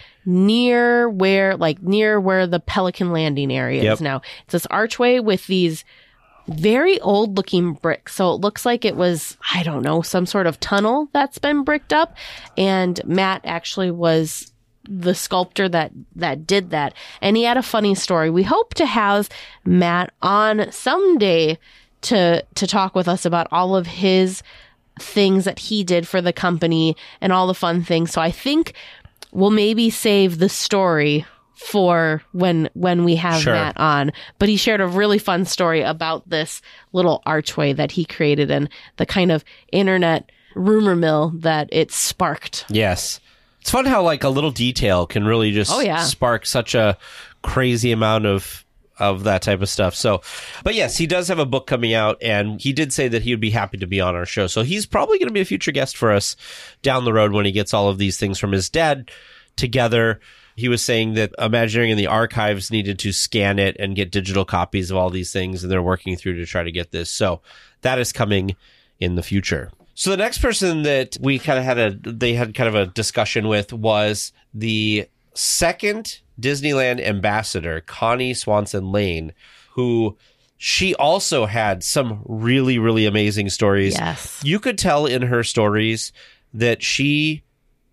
near where, like near where the Pelican Landing area Yep. is now. It's this archway with these very old looking bricks. So it looks like it was, I don't know, some sort of tunnel that's been bricked up. And Matt actually was the sculptor that that did that, and he had a funny story. We hope to have Matt on someday to to talk with us about all of his things that he did for the company and all the fun things. So I think we'll maybe save the story for when when we have Sure. Matt on. But he shared a really fun story about this little archway that he created and the kind of internet rumor mill that it sparked. Yes. It's fun how like a little detail can really just Oh, yeah. spark such a crazy amount of of that type of stuff. So, but yes, he does have a book coming out, and he did say that he would be happy to be on our show. So he's probably going to be a future guest for us down the road when he gets all of these things from his dad together. He was saying that Imagineering and the archives needed to scan it and get digital copies of all these things, and they're working through to try to get this. So that is coming in the future. So the next person that we kind of had a, they had kind of a discussion with was the second Disneyland ambassador, Connie Swanson Lane, who she also had some really, really amazing stories. Yes. You could tell in her stories that she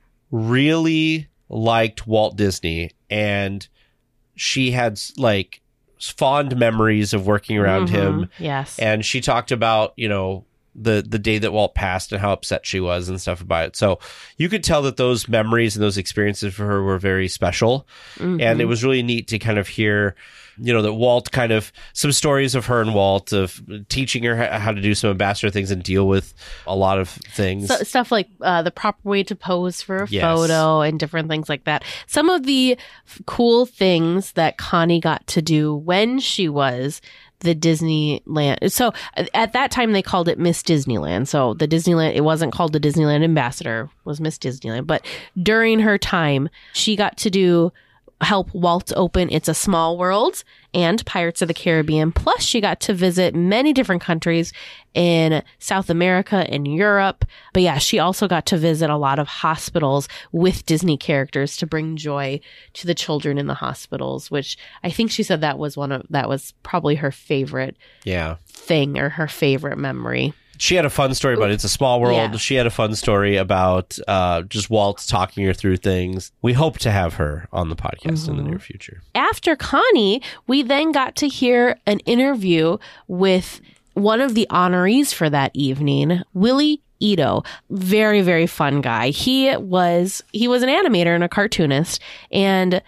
really liked Walt Disney, and she had like fond memories of working around him. Yes. And she talked about, you know, the the day that Walt passed and how upset she was and stuff about it. So you could tell that those memories and those experiences for her were very special. And it was really neat to kind of hear, you know, that Walt kind of, some stories of her and Walt of teaching her how how to do some ambassador things and deal with a lot of things. So, stuff like uh, the proper way to pose for a Yes. photo and different things like that. Some of the f- cool things that Connie got to do when she was the Disneyland. So uh, at that time they called it Miss Disneyland. So the Disneyland, it wasn't called the Disneyland Ambassador, it was Miss Disneyland. But during her time, she got to do help Walt open It's a Small World and Pirates of the Caribbean. Plus, she got to visit many different countries in South America and Europe. But yeah, she also got to visit a lot of hospitals with Disney characters to bring joy to the children in the hospitals, which I think she said that was one of, that was probably her favorite Yeah. thing or her favorite memory. She had a fun story about It's a Small World. Yeah. She had a fun story about uh, just Walt talking her through things. We hope to have her on the podcast mm-hmm. in the near future. After Connie, we then got to hear an interview with one of the honorees for that evening, Willie Ito. Very, very fun guy. He was he was an animator and a cartoonist and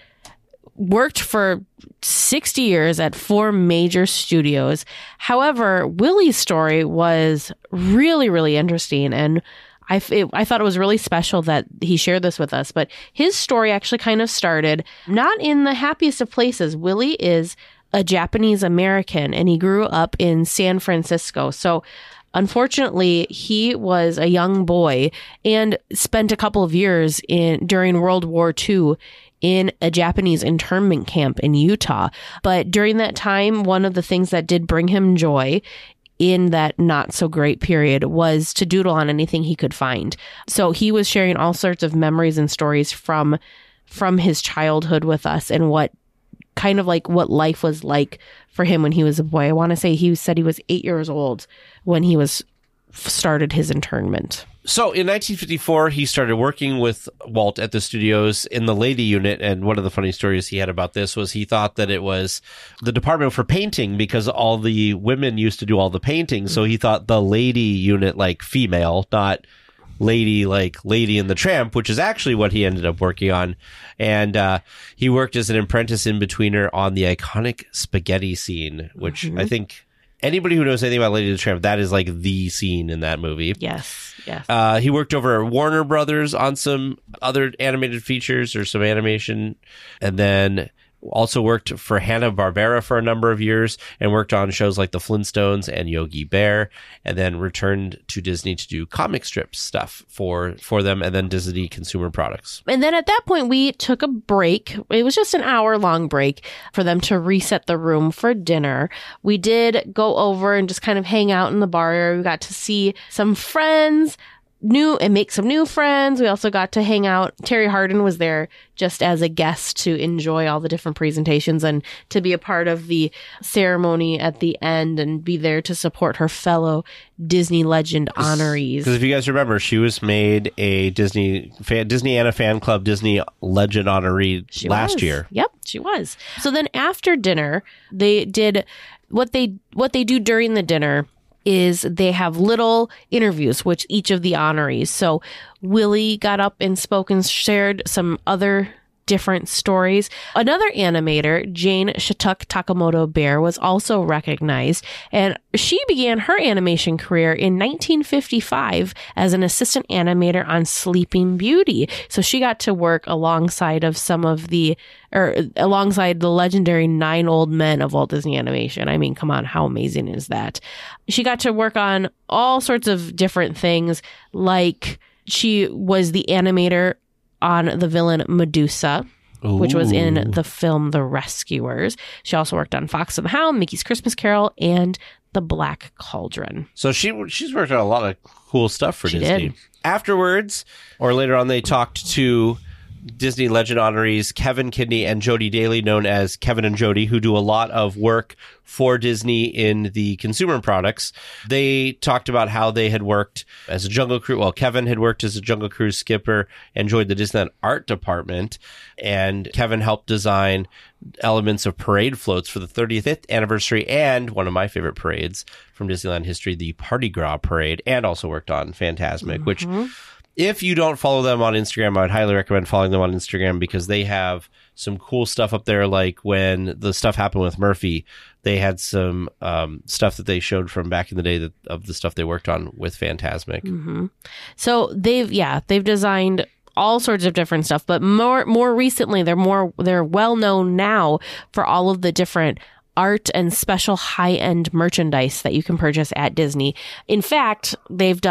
worked for sixty years at four major studios. However, Willie's story was really, really interesting. And I, it, I thought it was really special that he shared this with us. But his story actually kind of started not in the happiest of places. Willie is a Japanese American and he grew up in San Francisco. So unfortunately, he was a young boy and spent a couple of years in during World War Two in a Japanese internment camp in Utah. But during that time, one of the things that did bring him joy in that not so great period was to doodle on anything he could find. So he was sharing all sorts of memories and stories from from his childhood with us and what kind of like what life was like for him when he was a boy. I want to say he said he was eight years old when he was started his internment. So in nineteen fifty-four, he started working with Walt at the studios in the lady unit. And one of the funny stories he had about this was he thought that it was the department for painting because all the women used to do all the painting. So he thought the lady unit, like female, not lady like Lady and the Tramp, which is actually what he ended up working on. And uh, he worked as an apprentice in-betweener on the iconic spaghetti scene, which mm-hmm. I think anybody who knows anything about Lady and the Tramp, that is like the scene in that movie. Yes, yes. Uh, he worked over at Warner Brothers on some other animated features or some animation, and then also worked for Hanna-Barbera for a number of years and worked on shows like The Flintstones and Yogi Bear, and then returned to Disney to do comic strip stuff for, for them, and then Disney consumer products. And then at that point, we took a break. It was just an hour-long break for them to reset the room for dinner. We did go over and just kind of hang out in the bar area. We got to see some friends, new and make some new friends. We also got to hang out. Terry Hardin was there just as a guest to enjoy all the different presentations and to be a part of the ceremony at the end and be there to support her fellow Disney Legend honorees. Because if you guys remember, she was made a Disney fan, Disney Anna Fan Club Disney Legend honoree she last was. year. Yep, she was. So then after dinner, they did what they what they do during the dinner is they have little interviews with each of the honorees. So Willie got up and spoke and shared some other different stories. Another animator, Jane Shattuck Takamoto Bear, was also recognized, and she began her animation career in nineteen fifty-five as an assistant animator on Sleeping Beauty. So she got to work alongside of some of the, or alongside the legendary Nine Old Men of Walt Disney Animation. I mean, come on, how amazing is that? She got to work on all sorts of different things, like she was the animator on the villain Medusa, Ooh. which was in the film The Rescuers. She also worked on Fox and the Hound, Mickey's Christmas Carol, and The Black Cauldron. So she she's worked on a lot of cool stuff for she Disney. Did. Afterwards, or later on, they talked to Disney Legend honorees Kevin Kidney and Jody Daly, known as Kevin and Jody, who do a lot of work for Disney in the consumer products. They talked about how they had worked as a Jungle Cruise. Well, Kevin had worked as a Jungle Cruise skipper and joined the Disneyland art department. And Kevin helped design elements of parade floats for the thirtieth anniversary and one of my favorite parades from Disneyland history, the Party Gras parade, and also worked on Fantasmic, mm-hmm. which... if you don't follow them on Instagram, I would highly recommend following them on Instagram because they have some cool stuff up there. Like when the stuff happened with Murphy, they had some um, stuff that they showed from back in the day that, of the stuff they worked on with Fantasmic. Mm-hmm. So they've, yeah, they've designed all sorts of different stuff, but more, more recently, they're more, they're well known now for all of the different art and special high-end merchandise that you can purchase at Disney. In fact, they've done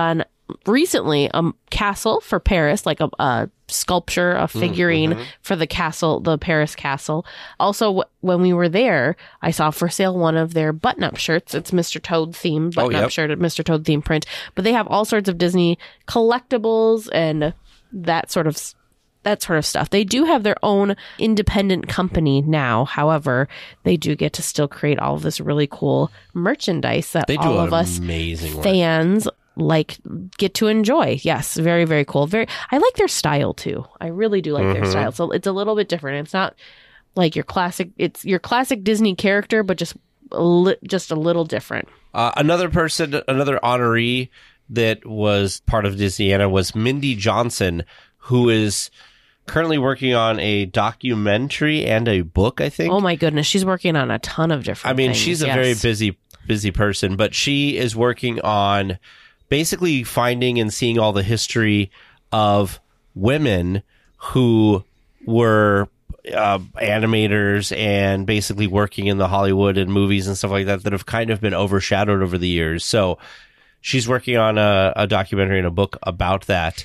recently a castle for Paris, like a, a sculpture, a figurine mm-hmm. for the castle, the Paris castle. Also, w- when we were there, I saw for sale one of their button-up shirts. It's Mister Toad theme button-up oh, yep. shirt, Mister Toad theme print. But they have all sorts of Disney collectibles and that sort of that sort of stuff. They do have their own independent company now. However, they do get to still create all of this really cool merchandise that they do all of us fans work. like get to enjoy. Yes, very, very cool. Very, I like their style too. I really do like mm-hmm. their style. So it's a little bit different. It's not like your classic. It's your classic Disney character, but just a li- just a little different. Uh, another person, another honoree that was part of Disneyana was Mindy Johnson, who is currently working on a documentary and a book, I think. Oh my goodness, she's working on a ton of different I mean, things. she's a yes. very busy, busy person, but she is working on basically finding and seeing all the history of women who were uh, animators and basically working in the Hollywood and movies and stuff like that that have kind of been overshadowed over the years. So she's working on a, a documentary and a book about that.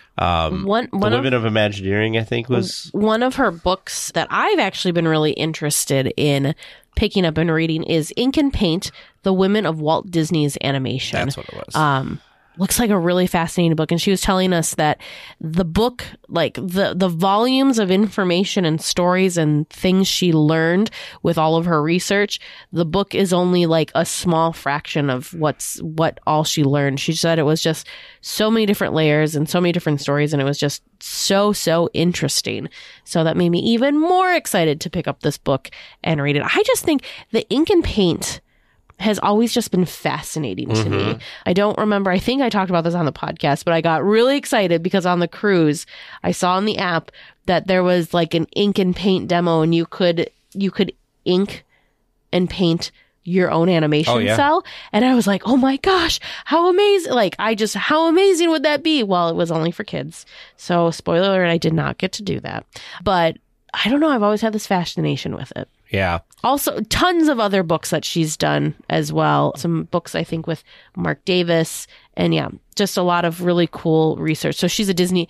Um, one, one the Women of, of Imagineering, I think, was one of her books that I've actually been really interested in picking up and reading is Ink and Paint: The Women of Walt Disney's Animation. That's what it was. Um, looks like a really fascinating book. And she was telling us that the book, like the, the volumes of information and stories and things she learned with all of her research, the book is only like a small fraction of what's, what all she learned. She said it was just so many different layers and so many different stories. And it was just so, so interesting. So that made me even more excited to pick up this book and read it. I just think the Ink and Paint has always just been fascinating to mm-hmm. me. I don't remember. I think I talked about this on the podcast, but I got really excited because on the cruise, I saw in the app that there was like an ink and paint demo, and you could you could ink and paint your own animation oh, yeah. cell. And I was like, oh my gosh, how amazing. Like, I just, how amazing would that be? Well, it was only for kids. So spoiler alert, I did not get to do that. But I don't know. I've always had this fascination with it. Yeah. Also, tons of other books that she's done as well. Some books, I think, with Mark Davis. And yeah, just a lot of really cool research. So she's a Disney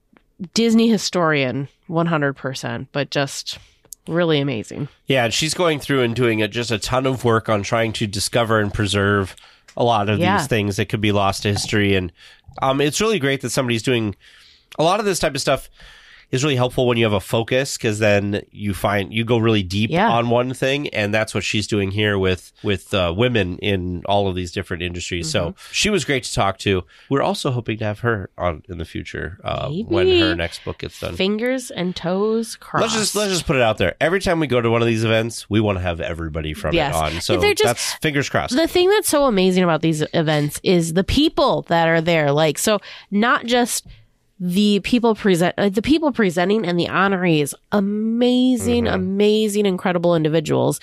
Disney historian, one hundred percent, but just really amazing. Yeah, and she's going through and doing a, just a ton of work on trying to discover and preserve a lot of yeah. these things that could be lost to history. And um, it's really great that somebody's doing a lot of this type of stuff. Is really helpful when you have a focus, because then you find you go really deep yeah. on one thing, and that's what she's doing here with with uh, women in all of these different industries. Mm-hmm. So she was great to talk to. We're also hoping to have her on in the future uh, when her next book gets done. Fingers and toes crossed. Let's just let's just put it out there. Every time we go to one of these events, we want to have everybody from yes. it on. So just, that's fingers crossed. The thing that's so amazing about these events is the people that are there. Like, so not just the people present, uh, the people presenting and the honorees, amazing, mm-hmm. amazing, incredible individuals.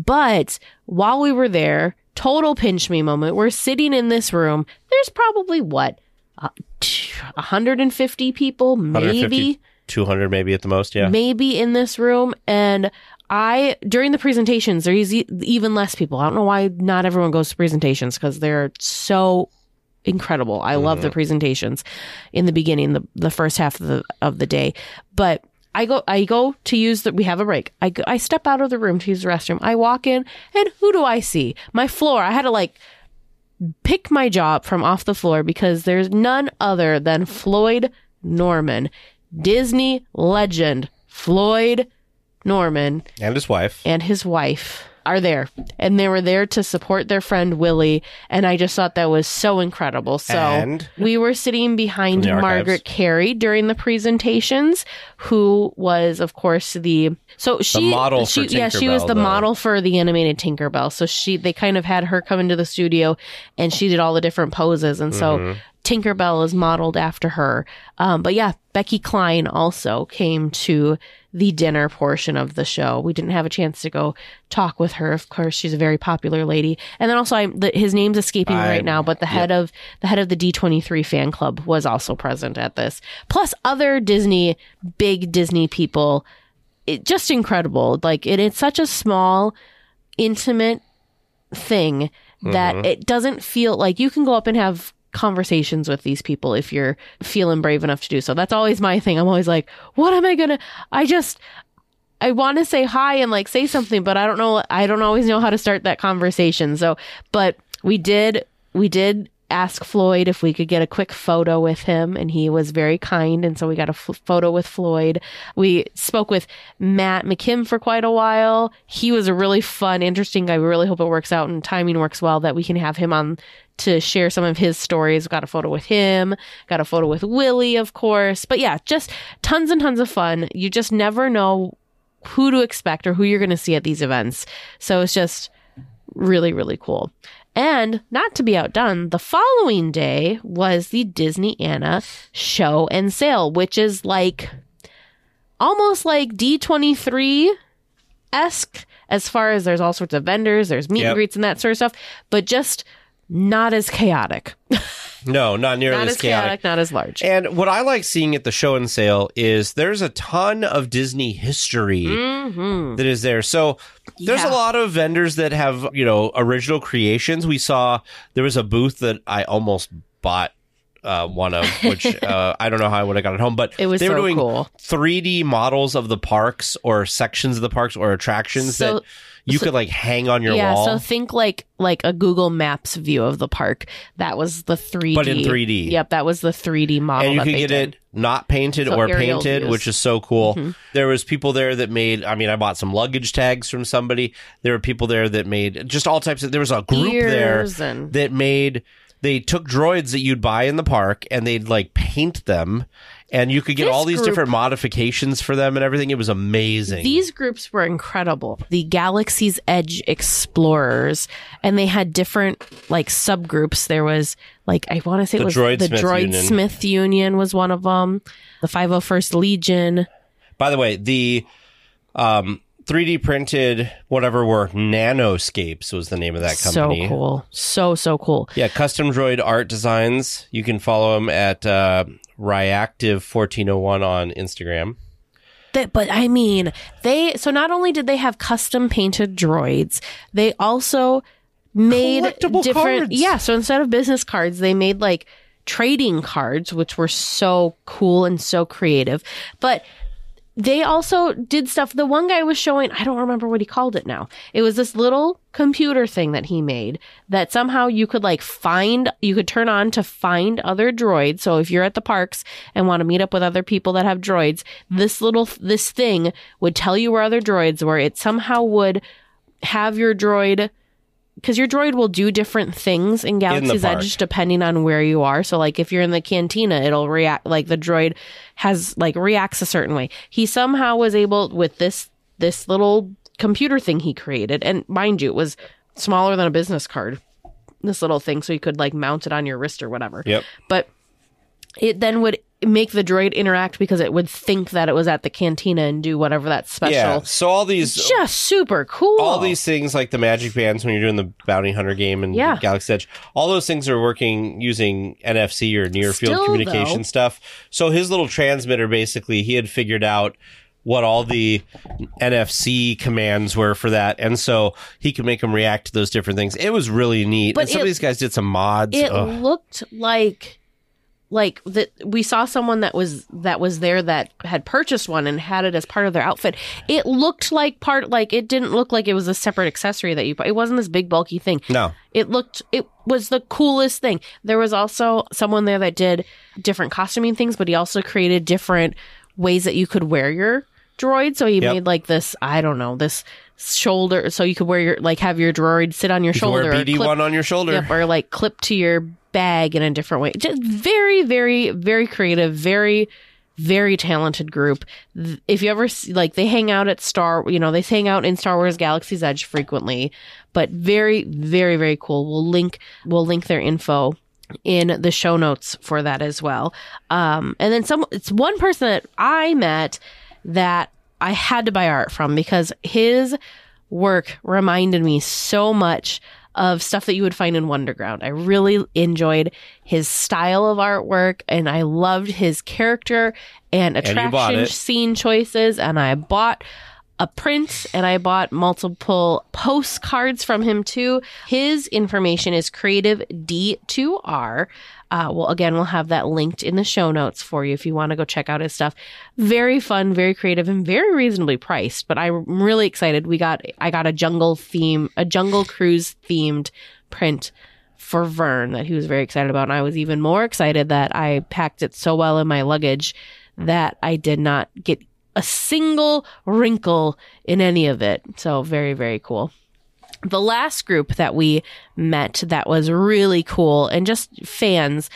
But while we were there, total pinch me moment. We're sitting in this room. There's probably what, uh, one hundred fifty people, maybe two hundred, maybe at the most. Yeah, maybe in this room. And I, during the presentations, there's e- even less people. I don't know why not everyone goes to presentations, because they're so incredible. I mm-hmm. love the presentations in the beginning, the, the first half of the of the day. But I go I go to use the, we have a break. I go, I step out of the room to use the restroom. I walk in, and who do I see? My floor. I had to like pick my jaw up from off the floor, because there's none other than Floyd Norman, Disney legend Floyd Norman, and his wife. And his wife are there, and they were there to support their friend Willie, and I just thought that was so incredible. So and we were sitting behind Margaret Carey during the presentations, who was, of course, the so she the model she for Tinkerbell, yeah she was the though. model for the animated Tinkerbell. So she they kind of had her come into the studio, and she did all the different poses, and so mm-hmm. Tinkerbell is modeled after her. Um, but yeah, Becky Cline also came to the dinner portion of the show. We didn't have a chance to go talk with her. Of course, she's a very popular lady. And then also, I, the, his name's escaping me right now, but the head yep. of the head of the D twenty-three fan club was also present at this. Plus other Disney, big Disney people. It, just incredible. Like it, it's such a small, intimate thing that mm-hmm. it doesn't feel like you can go up and have conversations with these people if you're feeling brave enough to do so. That's always my thing. I'm always like, what am I gonna, I just, I want to say hi and like say something, but I don't know, I don't always know how to start that conversation. So, but we did, we did ask Floyd if we could get a quick photo with him, and he was very kind, and so we got a f- photo with Floyd. We spoke with Matt McKim for quite a while. He was a really fun, interesting guy. We really hope it works out and timing works well that we can have him on to share some of his stories. Got a photo with him, got a photo with Willie, of course. But yeah, just tons and tons of fun. You just never know who to expect or who you're going to see at these events. So it's just really, really cool. And not to be outdone, the following day was the Disney Anna show and sale, which is like almost like D twenty-three-esque as far as there's all sorts of vendors, there's meet Yep. and greets and that sort of stuff, but just not as chaotic. No, not nearly Not as as chaotic, not as large. And what I like seeing at the show and sale is there's a ton of Disney history Mm-hmm. that is there. So there's Yeah. a lot of vendors that have, you know, original creations. We saw there was a booth that I almost bought uh, one of, which uh, I don't know how I would have got it home, but It was they were so doing cool. three D models of the parks or sections of the parks or attractions So- that you could like hang on your yeah, wall. so think like like a Google Maps view of the park. That was the three D. But in three D. Yep, that was the three D model. And you that can they get did. it not painted So or aerial painted, views. which is so cool. Mm-hmm. There was people there that made, I mean, I bought some luggage tags from somebody. There were people there that made just all types of, there was a group Ears there and- that made, they took droids that you'd buy in the park and they'd like paint them. And you could get This all these group- different modifications for them and everything. It was amazing. These groups were incredible. The Galaxy's Edge Explorers, and they had different like subgroups. There was like I want to say it The was Droid the Smith Droid Union. Smith Union was one of them. The five oh first Legion. By the way, the um, three D printed whatever were Nanoscapes was the name of that company. So cool. So so cool. Yeah, custom droid art designs. You can follow him at uh, Reactive fourteen oh one on Instagram. That, but I mean, they so not only did they have custom painted droids, they also made Collectible different. cards. Yeah, so instead of business cards, they made like trading cards, which were so cool and so creative. But they also did stuff. The one guy was showing, I don't remember what he called it now. It was this little computer thing that he made that somehow you could like find, you could turn on to find other droids. So if you're at the parks and want to meet up with other people that have droids, this little, this thing would tell you where other droids were. It somehow would have your droid, because your droid will do different things in Galaxy's park. Edge depending on where you are. So like if you're in the cantina, it'll react, like the droid has like reacts a certain way. He somehow was able with this this little computer thing he created, and mind you, it was smaller than a business card, this little thing, so you could like mount it on your wrist or whatever. Yep. But it then would make the droid interact because it would think that it was at the cantina and do whatever that special. Yeah. So all these Just super cool. all these things like the magic bands when you're doing the bounty hunter game and Yeah. Galaxy Edge, all those things are working using N F C or near field Still, communication though. stuff. So his little transmitter, basically, he had figured out what all the N F C commands were for that, and so he could make them react to those different things. It was really neat. But And some it- of these guys did some mods. It Ugh. looked like like that we saw someone that was that was there that had purchased one and had it as part of their outfit. It looked like part like it didn't look like it was a separate accessory that you it wasn't this big bulky thing. No. It looked it was the coolest thing. There was also someone there that did different costuming things, but he also created different ways that you could wear your droid. So he Yep. made like this, I don't know, this shoulder so you could wear your like have your droid sit on your You can shoulder wear or a B D clip- one on your shoulder. Yep, or like clip to your bag in a different way. Just very, very, very creative, very, very talented group. Th- If you ever see, like, they hang out at Star, you know, they hang out in Star Wars Galaxy's Edge frequently, but very, very, very cool. We'll link, we'll link their info in the show notes for that as well. Um, and then some, it's one person that I met that I had to buy art from because his work reminded me so much of stuff that you would find in Wonderground. I really enjoyed his style of artwork, and I loved his character and you bought attraction it. scene choices, and I bought a print, and I bought multiple postcards from him too. His information is Creative D two R. Uh, well, again, we'll have that linked in the show notes for you if you want to go check out his stuff. Very fun, very creative, and very reasonably priced. But I'm really excited. We got I got a jungle theme, a Jungle Cruise themed print for Vern that he was very excited about, and I was even more excited that I packed it so well in my luggage that I did not get a single wrinkle in any of it. So very, very cool. The last group that we met that was really cool and just fans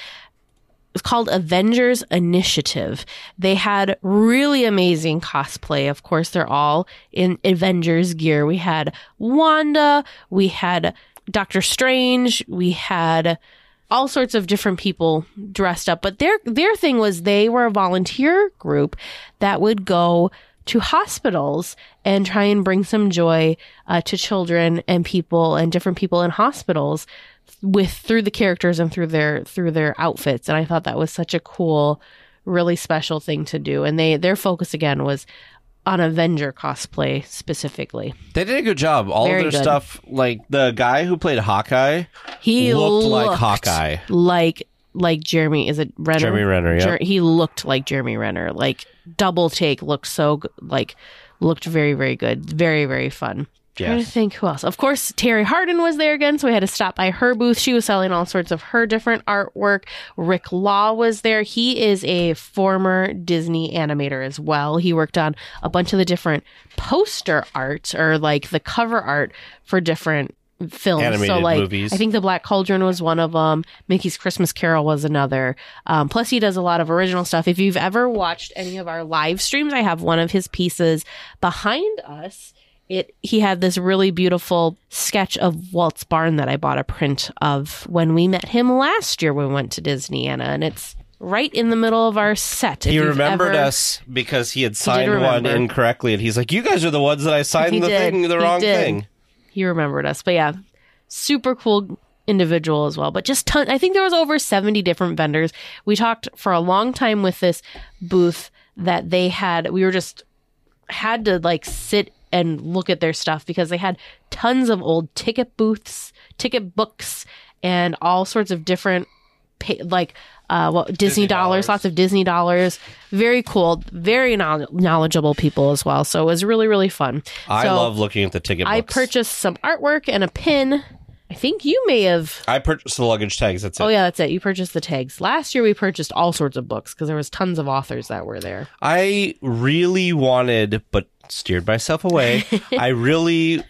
was called Avengers Initiative. They had really amazing cosplay. Of course, they're all in Avengers gear. We had Wanda, we had Doctor Strange, we had all sorts of different people dressed up. But their their thing was they were a volunteer group that would go to hospitals and try and bring some joy uh, to children and people and different people in hospitals with through the characters and through their through their outfits. And I thought that was such a cool, really special thing to do. And they their focus again was on Avenger cosplay specifically. They did a good job. All Very of their good. stuff, like the guy who played Hawkeye, He looked, looked like Hawkeye. like like Jeremy. Is it Renner? Jeremy Renner, yeah. Jer- he looked like Jeremy Renner. Like double take looked so g- like looked very very good. Very very fun. Trying Yes. to think who else. Of course, Terry Hardin was there again, so we had to stop by her booth. She was selling all sorts of her different artwork. Rick Law was there. He is a former Disney animator as well. He worked on a bunch of the different poster art or like the cover art for different films. Animated so like movies. I think The Black Cauldron was one of them. Mickey's Christmas Carol was another. Um, plus he does a lot of original stuff. If you've ever watched any of our live streams, I have one of his pieces behind us. It he had this really beautiful sketch of Walt's Barn that I bought a print of when we met him last year when we went to Disney, Anna, and it's right in the middle of our set. If He you've remembered ever- us because he had signed one remember. incorrectly, and he's like, "You guys are the ones that I signed He the did. thing, the He wrong did. thing." He remembered us, but yeah, super cool individual as well. But just ton. I think there was over seventy different vendors. We talked for a long time with this booth that they had. We were just had to like sit and look at their stuff because they had tons of old ticket booths, ticket books, and all sorts of different, pa- like, uh, well, Disney, Disney dollars, dollars. lots of Disney dollars. Very cool, very knowl- knowledgeable people as well. So it was really, really fun. I So love looking at the ticket books. I purchased some artwork and a pin. I think you may have. I purchased the luggage tags. That's it. Oh yeah, that's it. You purchased the tags. Last year we purchased all sorts of books because there was tons of authors that were there. I really wanted, but steered myself away. I really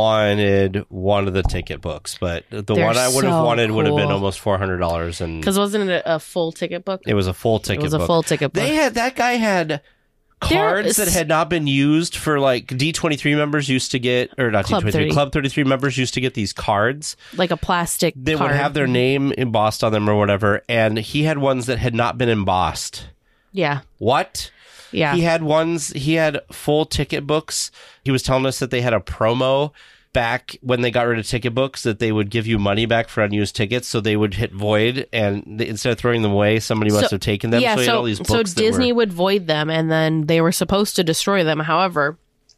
wanted one of the ticket books, but the They're one I would have so wanted would have been cool. almost four hundred dollars, and Because wasn't it a, a full ticket book? it was a full ticket. It was a book. full ticket book. They had that guy had cards There that is- had not been used for like D twenty-three members used to get, or not Club D twenty-three, thirty. Club thirty-three members used to get these cards. Like a plastic. They card. would have their name embossed on them or whatever, and he had ones that had not been embossed. Yeah, What? yeah. He had ones, he had full ticket books. He was telling us that they had a promo back when they got rid of ticket books that they would give you money back for unused tickets. So they would hit void, and they, instead of throwing them away, somebody must So- have taken them. Yeah, so he had so, all these so books that Disney were- would void them, and then they were supposed to destroy them. However,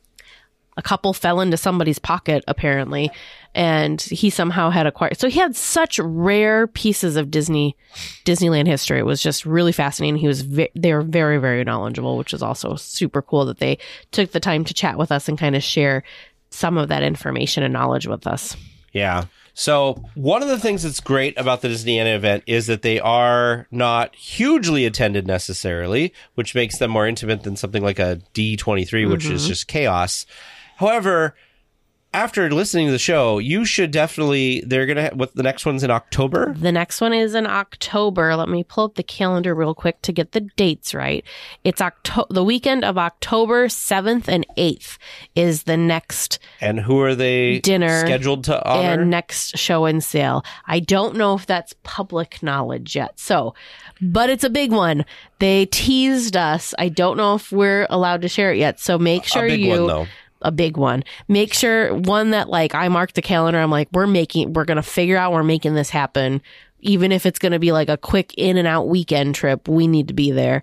a couple fell into somebody's pocket apparently, and he somehow had acquired. So he had such rare pieces of Disney Disneyland history. It was just really fascinating. He was ve- they were very very knowledgeable, which is also super cool that they took the time to chat with us and kind of share some of that information and knowledge with us. Yeah. So one of the things that's great about the Disneyana event is that they are not hugely attended necessarily, which makes them more intimate than something like a D twenty-three, which is just chaos. However, after listening to the show, you should definitely, they're going to, ha- what the next one's in October? The next one is in October. Let me pull up the calendar real quick to get the dates right. It's Octo- the weekend of October seventh and eighth is the next And who are they Dinner scheduled to honor? and next show and sale. I don't know if that's public knowledge yet. So, but it's a big one. They teased us. I don't know if we're allowed to share it yet. So make sure a big you one, though. a big one. Make sure one that like I marked the calendar. I'm like, we're making, we're going to figure out we're making this happen. Even if it's going to be like a quick in and out weekend trip, we need to be there.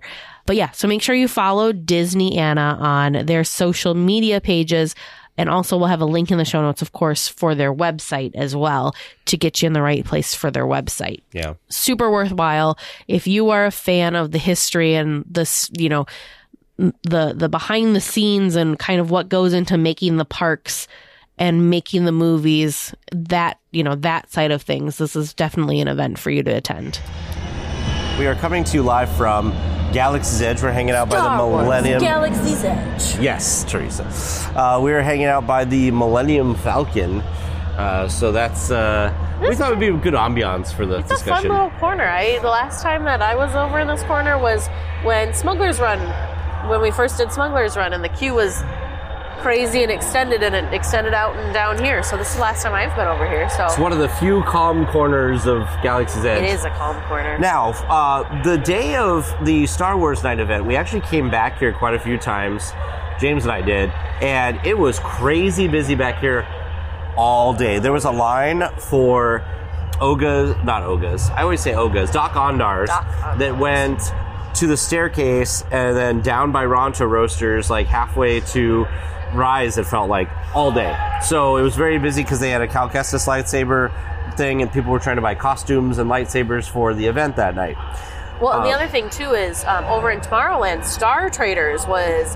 But yeah, so make sure you follow Disney Anna on their social media pages. And also we'll have a link in the show notes, of course, for their website as well to get you in the right place for their website. Yeah. Super worthwhile. If you are a fan of the history and this, you know, the the behind the scenes and kind of what goes into making the parks and making the movies, that, you know, that side of things, this is definitely an event for you to attend. We are coming to you live from Galaxy's Edge. We're hanging out by the Millennium... Galaxy's Edge. Yes, Teresa. Uh, we were hanging out by the Millennium Falcon. Uh, so that's... Uh, we thought it would be a good ambiance for the it's discussion. It's a fun little corner. I, the last time that I was over in this corner was when Smuggler's Run, when we first did Smuggler's Run, and the queue was crazy and extended, and it extended out and down here. So this is the last time I've been over here. So it's one of the few calm corners of Galaxy's Edge. It is a calm corner. Now, uh, the day of the Star Wars Night event, we actually came back here quite a few times. James and I did, and it was crazy busy back here all day. There was a line for Oga's, not Oga's, I always say Oga's, Dok-Ondar's, Doc that went to the staircase and then down by Ronto Roasters, like halfway to Rise, it felt like, all day. So it was very busy because they had a Cal Kestis lightsaber thing, and people were trying to buy costumes and lightsabers for the event that night. Well, and the Um, other thing, too, is um, over in Tomorrowland, Star Traders was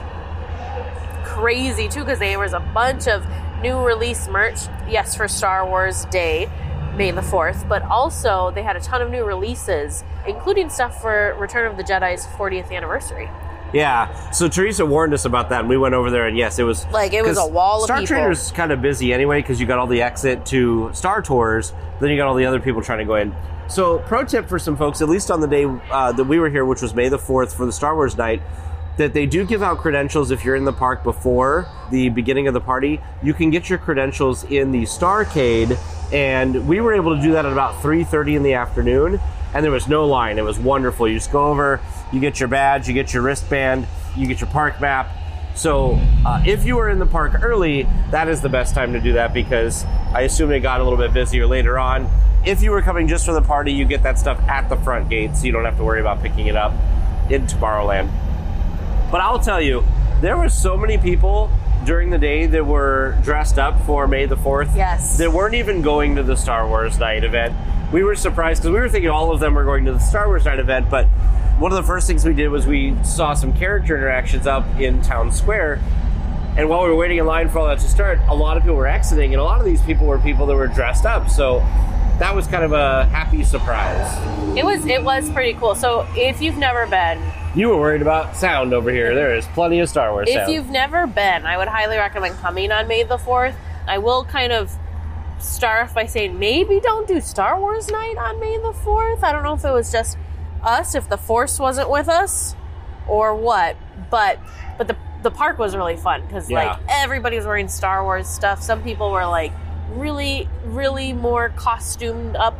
crazy, too, because there was a bunch of new release merch, yes, for Star Wars Day, May the fourth, but also they had a ton of new releases, including stuff for Return of the Jedi's fortieth anniversary. Yeah, so Teresa warned us about that, and we went over there, and yes, it was... Like, it was a wall of Star people. Star Trader's kind of busy anyway, because you got all the exit to Star Tours, then you got all the other people trying to go in. So, pro tip for some folks, at least on the day uh, that we were here, which was May the fourth for the Star Wars night, that they do give out credentials if you're in the park before the beginning of the party. You can get your credentials in the Starcade, and we were able to do that at about three thirty in the afternoon, and there was no line. It was wonderful. You just go over, you get your badge, you get your wristband, you get your park map. So uh, if you were in the park early, that is the best time to do that, because I assume it got a little bit busier later on. If you were coming just for the party, you get that stuff at the front gate, so you don't have to worry about picking it up in Tomorrowland. But I'll tell you, there were so many people during the day that were dressed up for May the fourth. Yes. That weren't even going to the Star Wars Night event. We were surprised, because we were thinking all of them were going to the Star Wars Night event, but one of the first things we did was we saw some character interactions up in Town Square, and while we were waiting in line for all that to start, a lot of people were exiting, and a lot of these people were people that were dressed up, so that was kind of a happy surprise. It was it was pretty cool. So if you've never been... You were worried about sound over here. There is plenty of Star Wars If sound. you've never been, I would highly recommend coming on May the fourth. I will kind of start off by saying maybe don't do Star Wars Night on May the fourth. I don't know if it was just us, if the Force wasn't with us, or what. But but the the park was really fun, because Yeah. like everybody was wearing Star Wars stuff. Some people were like really, really more costumed up.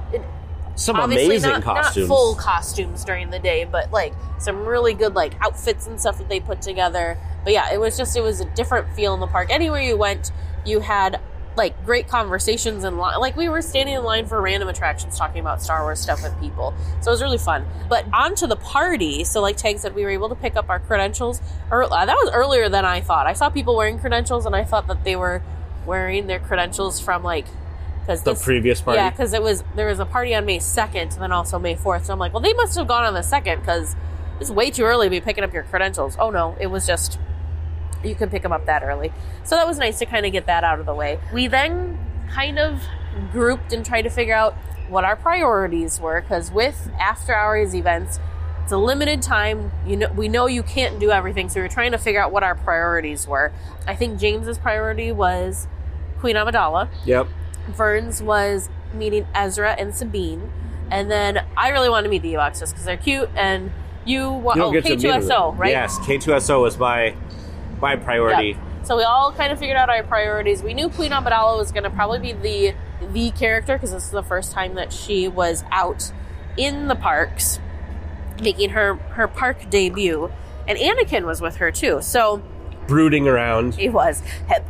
Some Obviously amazing not, costumes. not full costumes during the day, but like some really good like outfits and stuff that they put together. But yeah, it was just, it was a different feel in the park. Anywhere you went, you had like great conversations in line. Like we were standing in line for random attractions talking about Star Wars stuff with people. So it was really fun. But on to the party. So like Tag said, we were able to pick up our credentials. Or, that was earlier than I thought. I saw people wearing credentials, and I thought that they were wearing their credentials from like Cause the this, previous party? Yeah, because it was there was a party on May second and then also May fourth. So I'm like, well, they must have gone on the second, because it's way too early to be picking up your credentials. Oh, no, it was just, you can pick them up that early. So that was nice to kind of get that out of the way. We then kind of grouped and tried to figure out what our priorities were, because with after hours events, it's a limited time. You know, we know you can't do everything, so we were trying to figure out what our priorities were. I think James's priority was Queen Amidala. Yep. Vern's was meeting Ezra and Sabine, and then I really wanted to meet the Ewoks just because they're cute. And you, wa- You don't oh get to K two S O, meet them. right? Yes, K two S O was my my priority. Yep. So we all kind of figured out our priorities. We knew Queen Amidala was going to probably be the the character, because this is the first time that she was out in the parks, making her her park debut, and Anakin was with her too. So Brooding around. he was.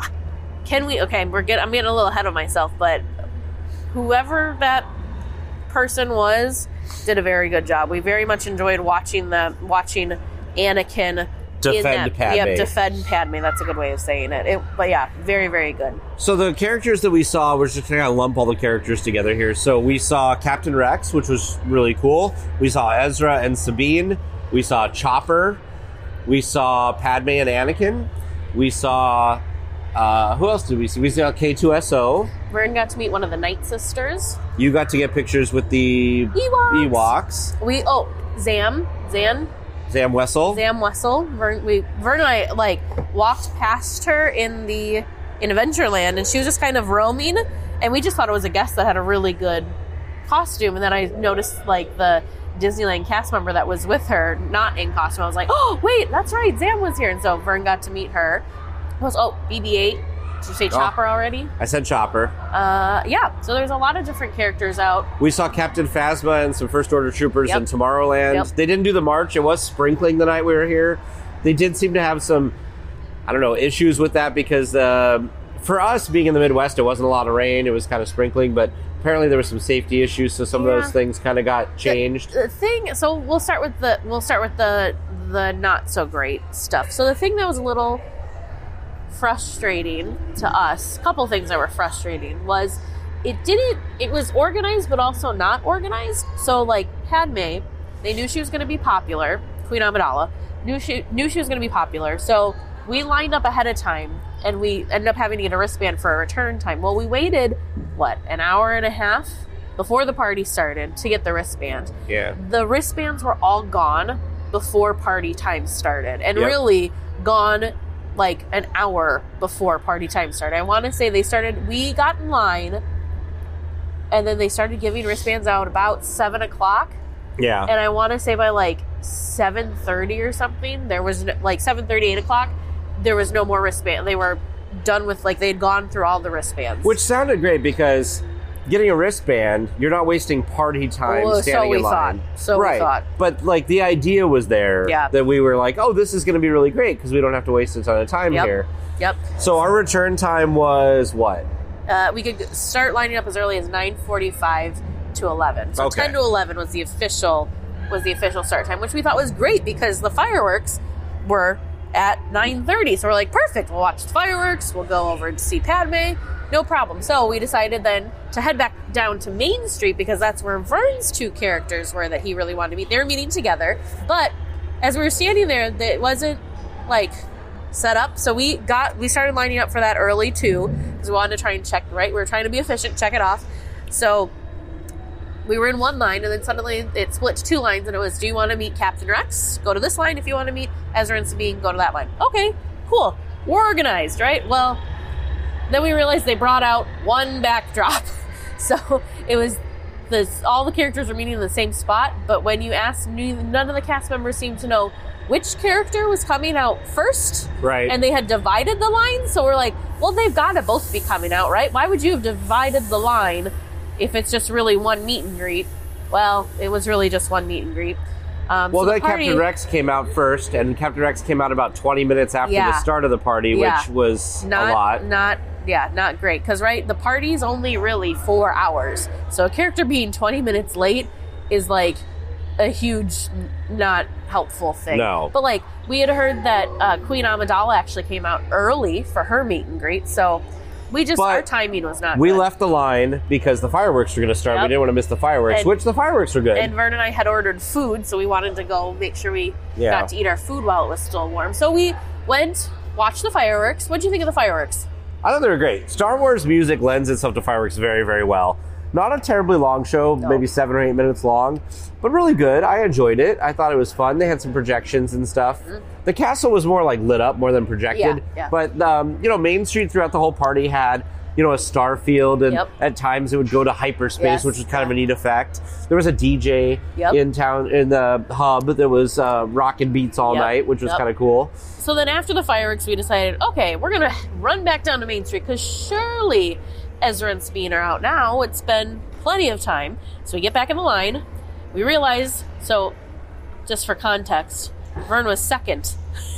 Can we? Okay, we're get. I'm getting a little ahead of myself, but whoever that person was did a very good job. We very much enjoyed watching the watching Anakin. Defend in that, Padme. Yep, defend Padme. That's a good way of saying it. it. But yeah, very, very good. So the characters that we saw, we're just going to lump all the characters together here. So we saw Captain Rex, which was really cool. We saw Ezra and Sabine. We saw Chopper. We saw Padme and Anakin. We saw... Uh, who else did we see? We saw K two S O. Vern got to meet one of the Night Sisters. You got to get pictures with the Ewoks. Ewoks. We, oh, Zam. Zan. Zam Wessel. Zam Wessel. Vern, we, Vern and I, like, walked past her in the in Adventureland, and she was just kind of roaming, and we just thought it was a guest that had a really good costume, and then I noticed, like, the Disneyland cast member that was with her not in costume. I was like, oh, wait, that's right, Zam was here, and so Vern got to meet her. It was, oh, B B eight. Did you say Chopper oh, already? I said Chopper. Uh, yeah, so there's a lot of different characters out. We saw Captain Phasma and some First Order troopers Yep. in Tomorrowland. Yep. They didn't do the march. It was sprinkling the night we were here. They did seem to have some, I don't know, issues with that because uh, for us being in the Midwest, it wasn't a lot of rain. It was kind of sprinkling, but apparently there were some safety issues, so some Yeah. of those things kind of got changed. The, the thing, so we'll start with the we'll start with the the not so great stuff. So the thing that was a little frustrating to us, a couple things that were frustrating, was it didn't, it was organized but also not organized. So like Padme, they knew she was going to be popular, Queen Amidala, knew she, knew she was going to be popular, so we lined up ahead of time and we ended up having to get a wristband for a return time. Well, we waited, what, an hour and a half before the party started to get the wristband. Yeah. The wristbands were all gone before party time started, and Yep. really gone like an hour before party time started. I want to say they started, we got in line, and then they started giving wristbands out about seven o'clock. Yeah. And I want to say by like seven thirty or something, there was no, like seven thirty, eight o'clock, there was no more wristband. They were done with, like, they'd gone through all the wristbands. Which sounded great because getting a wristband, you're not wasting party time Well, so standing we in line. thought. So we right. thought. But like the idea was there Yeah. that we were like, oh, this is going to be really great because we don't have to waste a ton of time Yep. here. Yep. So our return time was what? Uh, we could start lining up as early as nine forty-five to eleven. So Okay. ten to eleven was the official was the official start time, which we thought was great because the fireworks were at nine thirty. So we're like, perfect. We'll watch the fireworks. We'll go over to see Padme. No problem. So we decided then to head back down to Main Street because that's where Vern's two characters were that he really wanted to meet. They were meeting together. But as we were standing there, it wasn't like set up. So we got we started lining up for that early too because we wanted to try and check, right? We were trying to be efficient, check it off. So we were in one line, and then suddenly it split to two lines, and it was, do you want to meet Captain Rex? Go to this line. If you want to meet Ezra and Sabine, go to that line. Okay, cool. We're organized, right? Well, then we realized they brought out one backdrop. So it was, this, all the characters were meeting in the same spot, but when you asked, none of the cast members seemed to know which character was coming out first. Right. And they had divided the lines, so we're like, well, they've got to both be coming out, right? Why would you have divided the line if it's just really one meet and greet? Well, it was really just one meet and greet. Um, Well, so the then party- Captain Rex came out first, and Captain Rex came out about twenty minutes after Yeah. the start of the party, Yeah. which was not, a lot. Not, yeah, not great. Because, right, the party's only really four hours. So a character being twenty minutes late is like a huge, n- not helpful thing. No. But, like, we had heard that uh, Queen Amidala actually came out early for her meet and greet. So we just, But our timing was not We good. left the line because the fireworks were going to start. Yep. We didn't want to miss the fireworks, And- which the fireworks were good. And Vern and I had ordered food, so we wanted to go make sure we Yeah. got to eat our food while it was still warm. So we went, watched the fireworks. What'd you think of the fireworks? I thought they were great. Star Wars music lends itself to fireworks very, very well. Not a terribly long show, No. maybe seven or eight minutes long, but really good. I enjoyed it. I thought it was fun. They had some projections and stuff. The castle was more like lit up more than projected. Mm-hmm. Yeah, yeah. But, um, you know, Main Street throughout the whole party had, you know, a star field, and Yep. at times it would go to hyperspace, Yes, which was kind of yeah. a neat effect. There was a D J Yep. in town, in the hub, that was uh, rocking beats all Yep, night, which was yep. kind of cool. So then after the fireworks, we decided, okay, we're going to run back down to Main Street because surely Ezra and Sabine are out now. It's been plenty of time. So we get back in the line. We realize, so just for context, Vern was second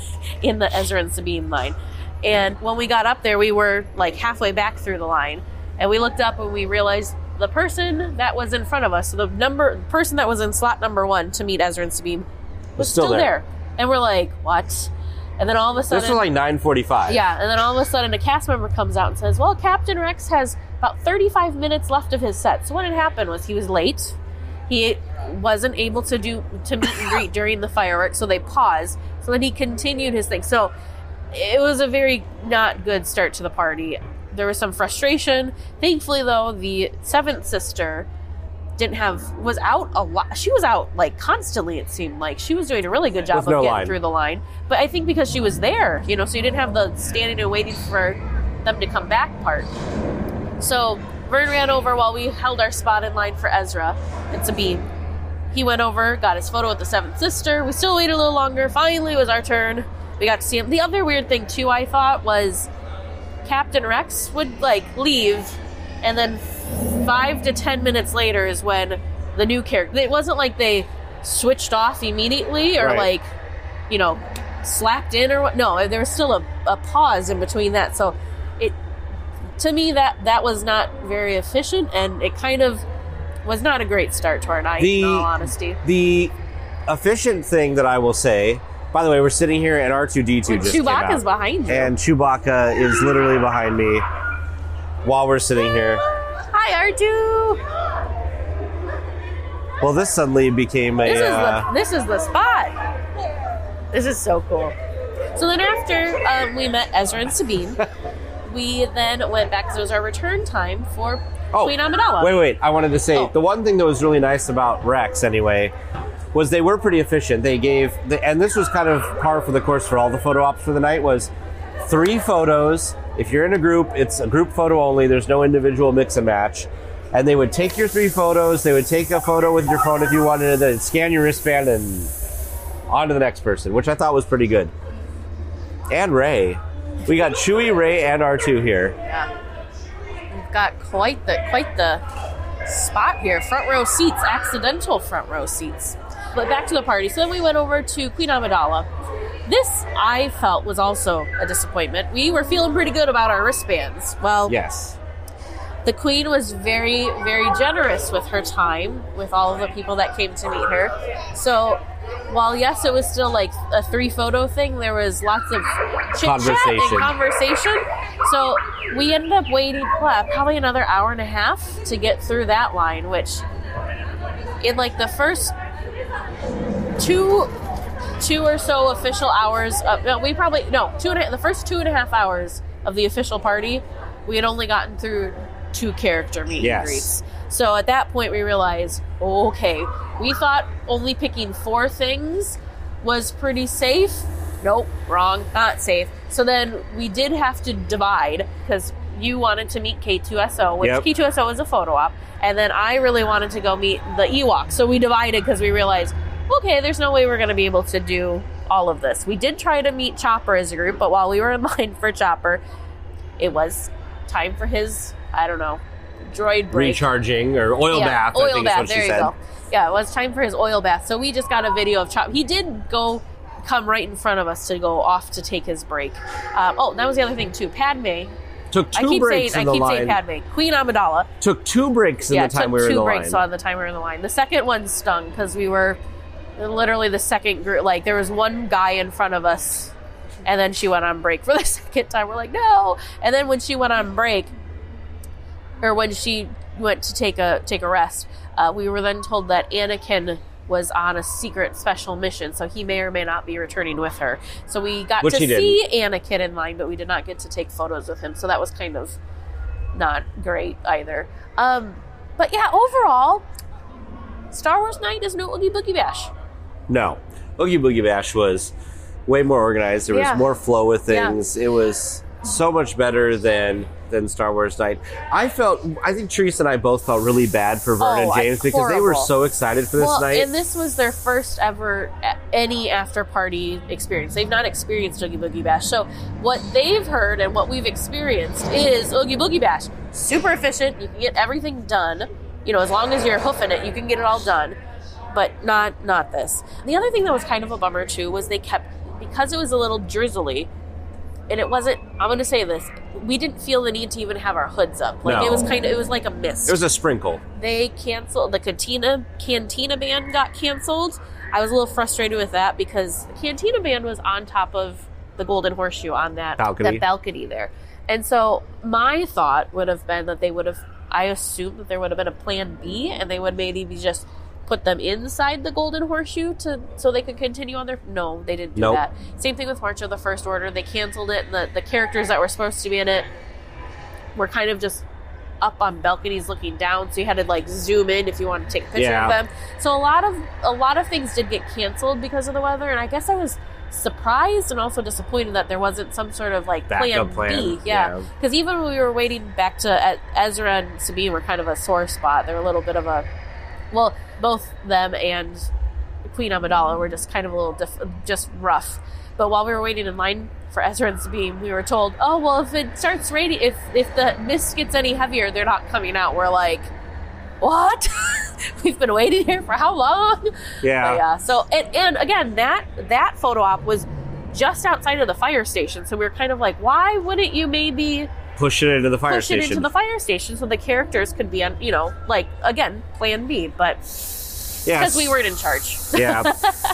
in the Ezra and Sabine line. And when we got up there, we were like halfway back through the line. And we looked up and we realized the person that was in front of us, so the number person that was in slot number one to meet Ezra and Sabine, was still still, there. there. And we're like, what? And then all of a sudden... This was like nine forty-five. Yeah, and then all of a sudden a cast member comes out and says, well, Captain Rex has about thirty-five minutes left of his set. So what had happened was he was late. He wasn't able to do to meet and greet during the fireworks, so they paused. So then he continued his thing. So it was a very not good start to the party. There was some frustration. Thankfully, though, the seventh sister didn't have was out a lot. She was out like constantly. It seemed like she was doing a really good job With of no getting line. through the line. But I think because she was there, you know, so you didn't have the standing and waiting for them to come back part. So Vern ran over while we held our spot in line for Ezra and Sabine. He went over, got his photo with the seventh sister. We still waited a little longer. Finally, it was our turn. We got to see him. The other weird thing too, I thought, was Captain Rex would like leave, and then five to ten minutes later is when the new character. It wasn't like they switched off immediately or Right. like, you know, slacked in or what. No, there was still a, a pause in between that. So it, to me, that that was not very efficient, and it kind of was not a great start to our night. The- in all honesty, The efficient thing that I will say, by the way, we're sitting here and R two D two just came out. Chewbacca's behind you. And Chewbacca is literally behind me while we're sitting here. Hi, R two. Well, this suddenly became a... This is uh, the this is the spot. This is so cool. So then after um, we met Ezra and Sabine, we then went back because it was our return time for oh, Queen Amidala. Wait, wait. I wanted to say, Oh. the one thing that was really nice about Rex, anyway, was they were pretty efficient. They gave... The, and this was kind of par for the course for all the photo ops for the night, was three photos. If you're in a group, it's a group photo only. There's no individual mix and match. And they would take your three photos. They would take a photo with your phone if you wanted, and then scan your wristband and on to the next person, which I thought was pretty good. And Ray. We got Chewie, Ray, and R two here. Yeah, we've got quite the quite the spot here. Front row seats, accidental front row seats. But back to the party. So then we went over to Queen Amidala. This, I felt, was also a disappointment. We were feeling pretty good about our wristbands. Well, Yes. the Queen was very, very generous with her time, with all of the people that came to meet her. So, while yes, it was still like a three photo thing, there was lots of chit chat and Conversation. conversation. So, we ended up waiting well, probably another hour and a half to get through that line, which in like the first two two or so official hours of, no, we probably no two and a, the first two and a half hours of the official party, we had only gotten through two character meet Yes. and greets. So at that point we realized, okay, we thought only picking four things was pretty safe. Nope, wrong, not safe. So then we did have to divide because you wanted to meet K two S O, which Yep. K two S O is a photo op, and then I really wanted to go meet the Ewoks. So we divided because we realized, okay, there's no way we're going to be able to do all of this. We did try to meet Chopper as a group, but while we were in line for Chopper, it was time for his, I don't know, droid break. Recharging or oil Yeah, bath, oil I think bath, is what there she you said. go. Yeah, it was time for his oil bath. So we just got a video of Chopper. He did go come right in front of us to go off to take his break. Um, oh, that was the other thing too. Padme. Took two I keep breaks saying in I the keep line. saying Padme. Queen Amidala. Took two breaks in yeah, the time took we were in two the breaks line. on the time we were in the line. The second one stung because we were literally the second group. Like there was one guy in front of us, and then she went on break for the second time. We're like, no. And then when she went on break, or when she went to take a take a rest, uh, we were then told that Anakin was on a secret special mission, so he may or may not be returning with her. So we got Which to he see Anakin in line, but we did not get to take photos with him. So that was kind of not great either. Um, but yeah, overall, Star Wars Night is no Oogie Boogie Bash. No. Oogie Boogie Bash was way more organized. There was Yeah. more flow with Yeah. things. It was so much better than than Star Wars Night. I felt, I think Teresa and I both felt really bad for Vern Oh, and James I- because they were horrible. so excited for this well, night. and this was their first ever a- any after party experience. They've not experienced Oogie Boogie Bash. So what they've heard and what we've experienced is Oogie Boogie Bash. Super efficient. You can get everything done. You know, as long as you're hoofing it, you can get it all done. But not not this. The other thing that was kind of a bummer too was they kept, because it was a little drizzly, and it wasn't, I'm going to say this, we didn't feel the need to even have our hoods up. Like No. it was kind of, it was like a mist. it was a sprinkle. They canceled, the Cantina Cantina band got canceled. I was a little frustrated with that because the Cantina Band was on top of the Golden Horseshoe on that balcony. that balcony there. And so my thought would have been that they would have, I assumed that there would have been a plan B and they would maybe just put them inside the Golden Horseshoe to so they could continue on their... No, they didn't do Nope. that. Same thing with March of the First Order. They canceled it, and the, the characters that were supposed to be in it were kind of just up on balconies looking down, so you had to like zoom in if you wanted to take a picture Yeah. of them. So a lot of a lot of things did get canceled because of the weather, and I guess I was surprised and also disappointed that there wasn't some sort of like Backup plan, plan, B. Yeah, yeah. because even when we were waiting back to uh, Ezra and Sabine were kind of a sore spot. They were a little bit of a, well, both them and Queen Amidala were just kind of a little diff- just rough. But while we were waiting in line for Ezra and Sabine, we were told, oh, well, if it starts raining, if, if the mist gets any heavier, they're not coming out. We're like, what? We've been waiting here for how long? Yeah. But yeah. So, and, and again, that, that photo op was just outside of the fire station. So we were kind of like, why wouldn't you maybe Push it into the fire push station. it into the fire station so the characters could be on, you know, like, again, plan B. But Yeah. because we weren't in charge. Yeah.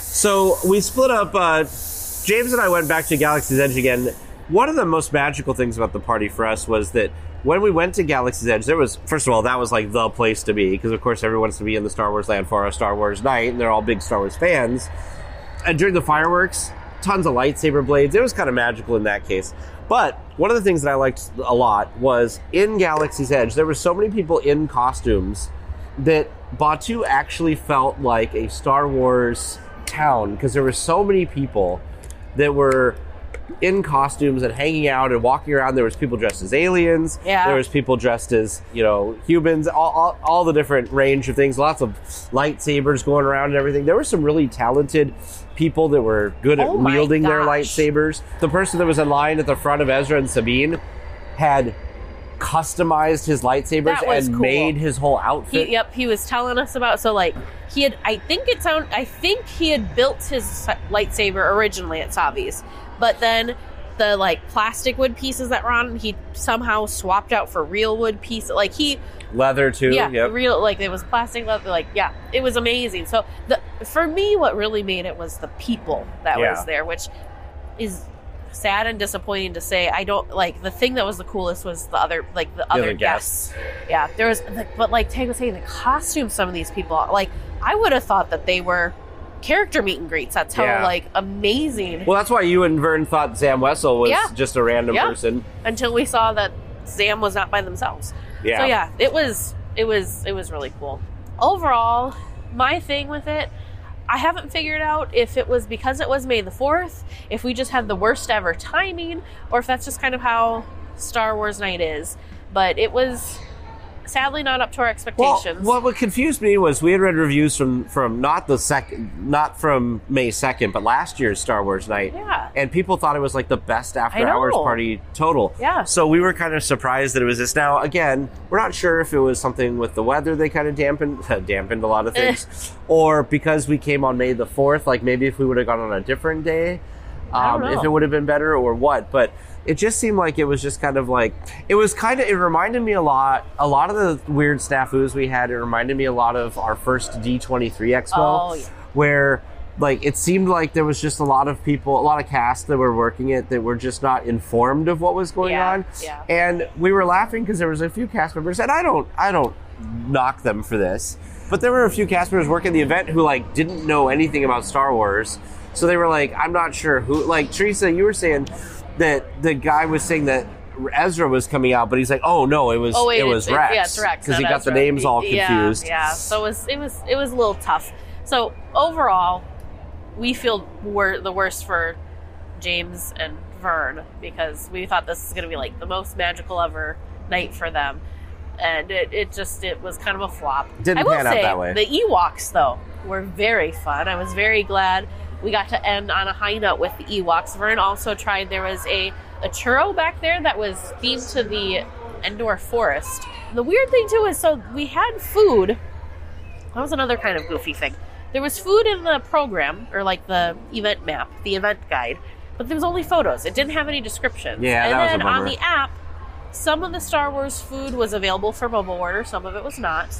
So we split up. Uh, James and I went back to Galaxy's Edge again. One of the most magical things about the party for us was that when we went to Galaxy's Edge, there was, first of all, that was like the place to be, because of course everyone wants to be in the Star Wars land for a Star Wars night, and they're all big Star Wars fans. And during the fireworks, tons of lightsaber blades. It was kind of magical in that case. But one of the things that I liked a lot was in Galaxy's Edge, there were so many people in costumes that Batuu actually felt like a Star Wars town, because there were so many people that were in costumes and hanging out and walking around. There was people dressed as aliens. Yeah. There was people dressed as, you know, humans, all, all, all the different range of things, lots of lightsabers going around and everything. There were some really talented people that were good at Oh my wielding their gosh. lightsabers. The person that was in line at the front of Ezra and Sabine had customized his lightsabers That was and cool. made his whole outfit. He, yep, he was telling us about, so like he had, I think it sound, I think he had built his lightsaber originally at Savi's, but then the like plastic wood pieces that were on, he somehow swapped out for real wood pieces. Like he, Leather too. yeah, Yep. real, like it was plastic leather. Like yeah, it was amazing. So the for me, what really made it was the people that Yeah. was there, which is sad and disappointing to say. I don't like the thing that was the coolest was the other like the, other other guests. guests. Yeah, there was, like, but like Tag was saying, the costumes some of these people, like I would have thought that they were character meet and greets. That's how Yeah. like amazing. Well, that's why you and Vern thought Zam Wessel was Yeah. just a random Yeah. person. Until we saw that Zam was not by themselves. Yeah. So yeah, it was it was it was really cool. Overall, my thing with it, I haven't figured out if it was because it was May the fourth, if we just had the worst ever timing, or if that's just kind of how Star Wars night is. But it was sadly not up to our Well, expectations. what, what confused me was we had read reviews from, from not the second, not from May second, but last year's Star Wars night. Yeah. And people thought it was like the best after I know. hours party total. Yeah. So we were kind of surprised that it was this. Now, again, we're not sure if it was something with the weather they kind of dampened, dampened a lot of things, or because we came on May the fourth, like maybe if we would have gone on a different day, I um, don't know. if it would have been better or what. But it just seemed like it was just kind of like, it was kind of, it reminded me a lot, a lot of the weird snafus we had, it reminded me a lot of our first D twenty-three Expo, Oh, yeah. where like it seemed like there was just a lot of people, a lot of cast that were working it that were just not informed of what was going Yeah, on. yeah. And we were laughing because there was a few cast members, and I don't, I don't knock them for this, but there were a few cast members working the event who like didn't know anything about Star Wars. So they were like, I'm not sure who, like Teresa, you were saying that the guy was saying that Ezra was coming out, but he's like, oh no, it was, Oh wait, it was it's, Rex. yeah, it's Rex. Because he not got the Ezra. names all Yeah, confused. Yeah, so it was it was it was a little tough. So overall, we feel we're the worst for James and Vern because we thought this was going to be like the most magical ever night for them, and it, it just it was kind of a flop. Didn't I will pan out say, that way. The Ewoks though were very fun. I was very glad we got to end on a high note with the Ewoks. Vern also tried. There was a a churro back there that was themed to the Endor Forest. The weird thing too is, so we had food. That was another kind of goofy thing. There was food in the program, or like the event map, the event guide, but there was only photos. It didn't have any descriptions. Yeah, and that was a then on bummer. the app, some of the Star Wars food was available for mobile order, some of it was not.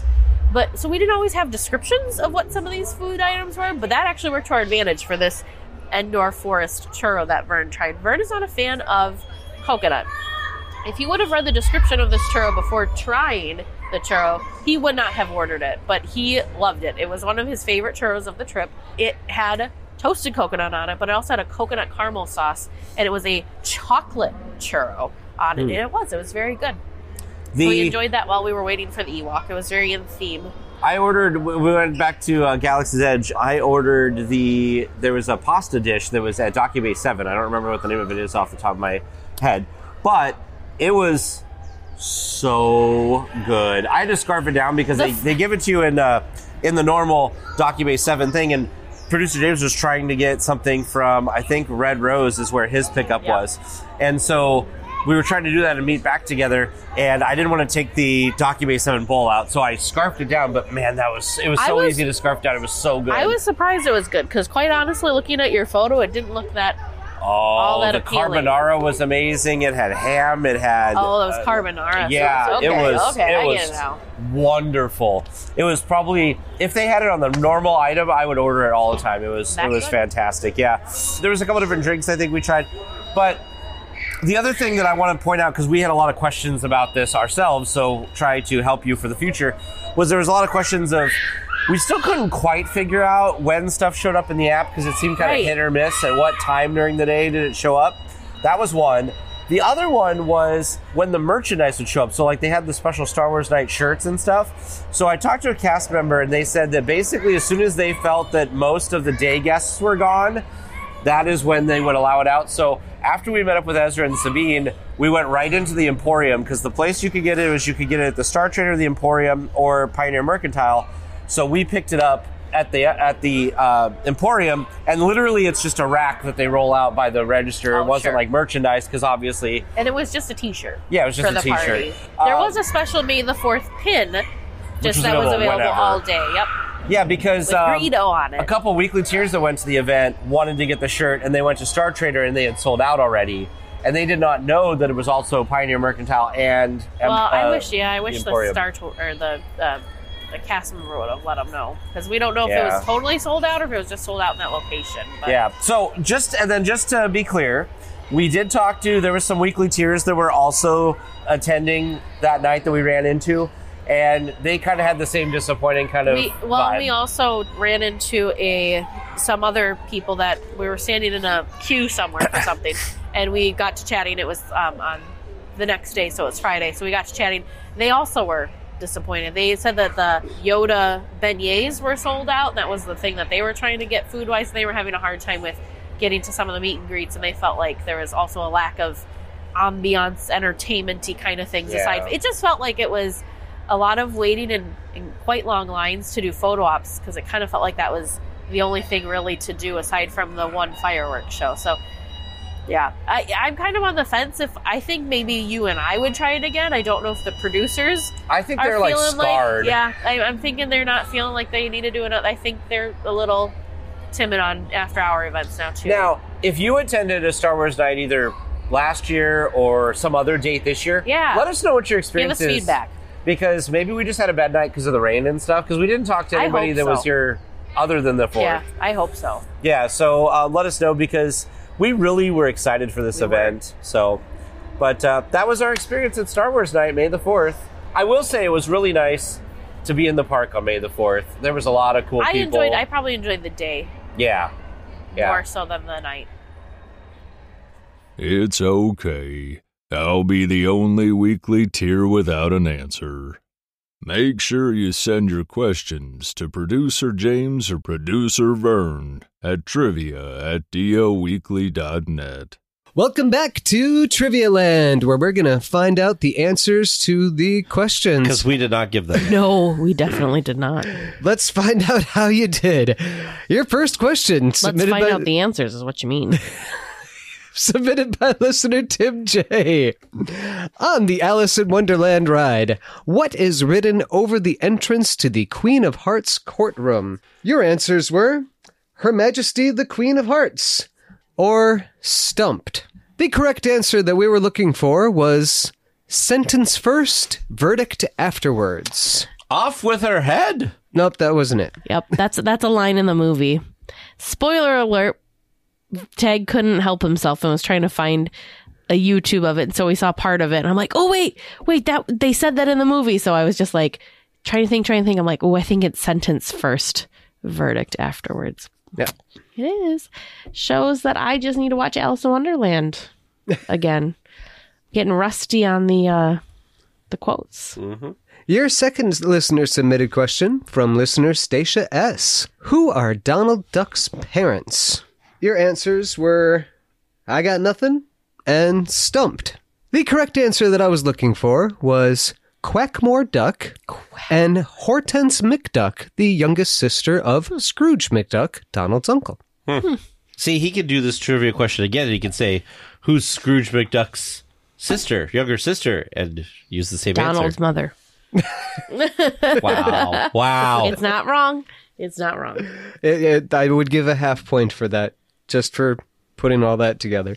But so we didn't always have descriptions of what some of these food items were, but that actually worked to our advantage for this Endor Forest churro that Vern tried. Vern is not a fan of coconut. If he would have read the description of this churro before trying the churro, he would not have ordered it, but he loved it. It was one of his favorite churros of the trip. It had toasted coconut on it, but it also had a coconut caramel sauce, and it was a chocolate churro on it, mm. and it was. It was very good. The, so we enjoyed that while we were waiting for the Ewok. It was very in theme. I ordered, we went back to uh, Galaxy's Edge. I ordered the, there was a pasta dish that was at Docky Bay seven. I don't remember what the name of it is off the top of my head, but it was so good. I had to scarf it down because they, they give it to you in uh, in the normal Docky Bay seven thing, and producer James was trying to get something from, I think Red Rose is where his pickup yeah. was. And so we were trying to do that and meet back together, and I didn't want to take the Docky Bay seven bowl out, so I scarfed it down, but man, that was, it was so was, easy to scarf down. It was so good. I was surprised it was good, because quite honestly, looking at your photo, it didn't look that Oh, all that the appealing. Carbonara was amazing. It had ham. It had... Oh, that was uh, carbonara. Yeah, so, okay, it was, okay, it I was get it now. wonderful. It was probably... If they had it on the normal item, I would order it all the time. It was That it was good? fantastic, yeah. There was a couple different drinks I think we tried. But the other thing that I want to point out, because we had a lot of questions about this ourselves, so try to help you for the future, was there was a lot of questions of... We still couldn't quite figure out when stuff showed up in the app because it seemed kind right. of hit or miss. At what time during the day did it show up? That was one. The other one was when the merchandise would show up. So like they had the special Star Wars Night shirts and stuff. So I talked to a cast member and they said that basically as soon as they felt that most of the day guests were gone, that is when they would allow it out. So after we met up with Ezra and Sabine, we went right into the Emporium because the place you could get it was you could get it at the Star Trader, the Emporium, or Pioneer Mercantile. So we picked it up at the at the uh, Emporium, and literally it's just a rack that they roll out by the register. Oh, it wasn't sure. like merchandise because obviously... And it was just a t-shirt. Yeah, it was just for a the t-shirt. Party. There Uh, was a special May the fourth pin, just was that was available available whenever. all day. Yep. Yeah, because With um, Greedo on it. a couple weekly tiers that went to the event wanted to get the shirt, and they went to Star Trader, and they had sold out already. And they did not know that it was also Pioneer Mercantile and... Well, uh, I wish, yeah, I wish the the, Emporium. Star Tour or the uh, the cast member would have let them know, because we don't know if it Yeah. was totally sold out or if it was just sold out in that location. But Yeah. So just and then just to be clear, we did talk to. There was some weekly tiers that were also attending that night that we ran into, and they kind of had the same disappointing kind of. We, well, vibe. we also ran into a some other people that we were standing in a queue somewhere for something, and we got to chatting. It was um, on the next day, so it was Friday. So we got to chatting. They also were disappointed. They said that the Yoda beignets were sold out. And that was the thing that they were trying to get food wise. They were having a hard time with getting to some of the meet and greets, and they felt like there was also a lack of ambiance, entertainment-y kind of things. Yeah. Aside, it just felt like it was a lot of waiting in, in quite long lines to do photo ops, because it kind of felt like that was the only thing really to do aside from the one fireworks show. So yeah, I, I'm kind of on the fence. If I think maybe you and I would try it again. I don't know if the producers I think are they're like feeling scarred. like, yeah, I, I'm thinking they're not feeling like they need to do it. I think they're a little timid on after hour events now too. Now, if you attended a Star Wars night either last year or some other date this year, Yeah. let us know what your give experience us is. feedback. Because maybe we just had a bad night because of the rain and stuff. Because we didn't talk to I anybody hope that was so. here other than the fourth. Yeah, I hope so. Yeah, so uh, let us know because we really were excited for this We were. event. So, but uh, that was our experience at Star Wars Night, May the fourth. I will say it was really nice to be in the park on May the fourth. There was a lot of cool I people. enjoyed. I probably enjoyed the day yeah, yeah. more so than the night. It's okay. I'll be the only weekly tier without an answer. Make sure you send your questions to Producer James or Producer Vern at trivia at d l weekly dot net. Welcome back to Trivia Land, where we're going to find out the answers to the questions. Because we did not give them. No, we definitely did not. Let's find out how you did. Your first question Let's submitted find by, out the answers, is what you mean. submitted by listener Tim J. On the Alice in Wonderland ride, what is written over the entrance to the Queen of Hearts courtroom? Your answers were Her Majesty the Queen of Hearts or Stumped. The correct answer that we were looking for was Sentence first, verdict afterwards. Off with her head. Nope, that wasn't it. Yep, that's that's a line in the movie. Spoiler alert, Tag couldn't help himself and was trying to find a YouTube of it, and so we saw part of it, and I'm like, oh, wait, wait, that they said that in the movie, so I was just like, trying to think, trying to think, I'm like, oh, I think it's sentence first, verdict afterwards. Yeah. It is. Shows that I just need to watch Alice in Wonderland again. Getting rusty on the, uh, the quotes. Mm-hmm. Your second listener submitted question from listener Stacia S. Who are Donald Duck's parents? Your answers were I got nothing and stumped. The correct answer that I was looking for was Quackmore Duck and Hortense McDuck, the youngest sister of Scrooge McDuck, Donald's uncle. Hmm. See, he could do this trivia question again, and he can say, who's Scrooge McDuck's sister, younger sister, and use the same Donald's answer. mother. Wow. Wow. It's not wrong. It's not wrong. It, it, I would give a half point for that, just for putting all that together.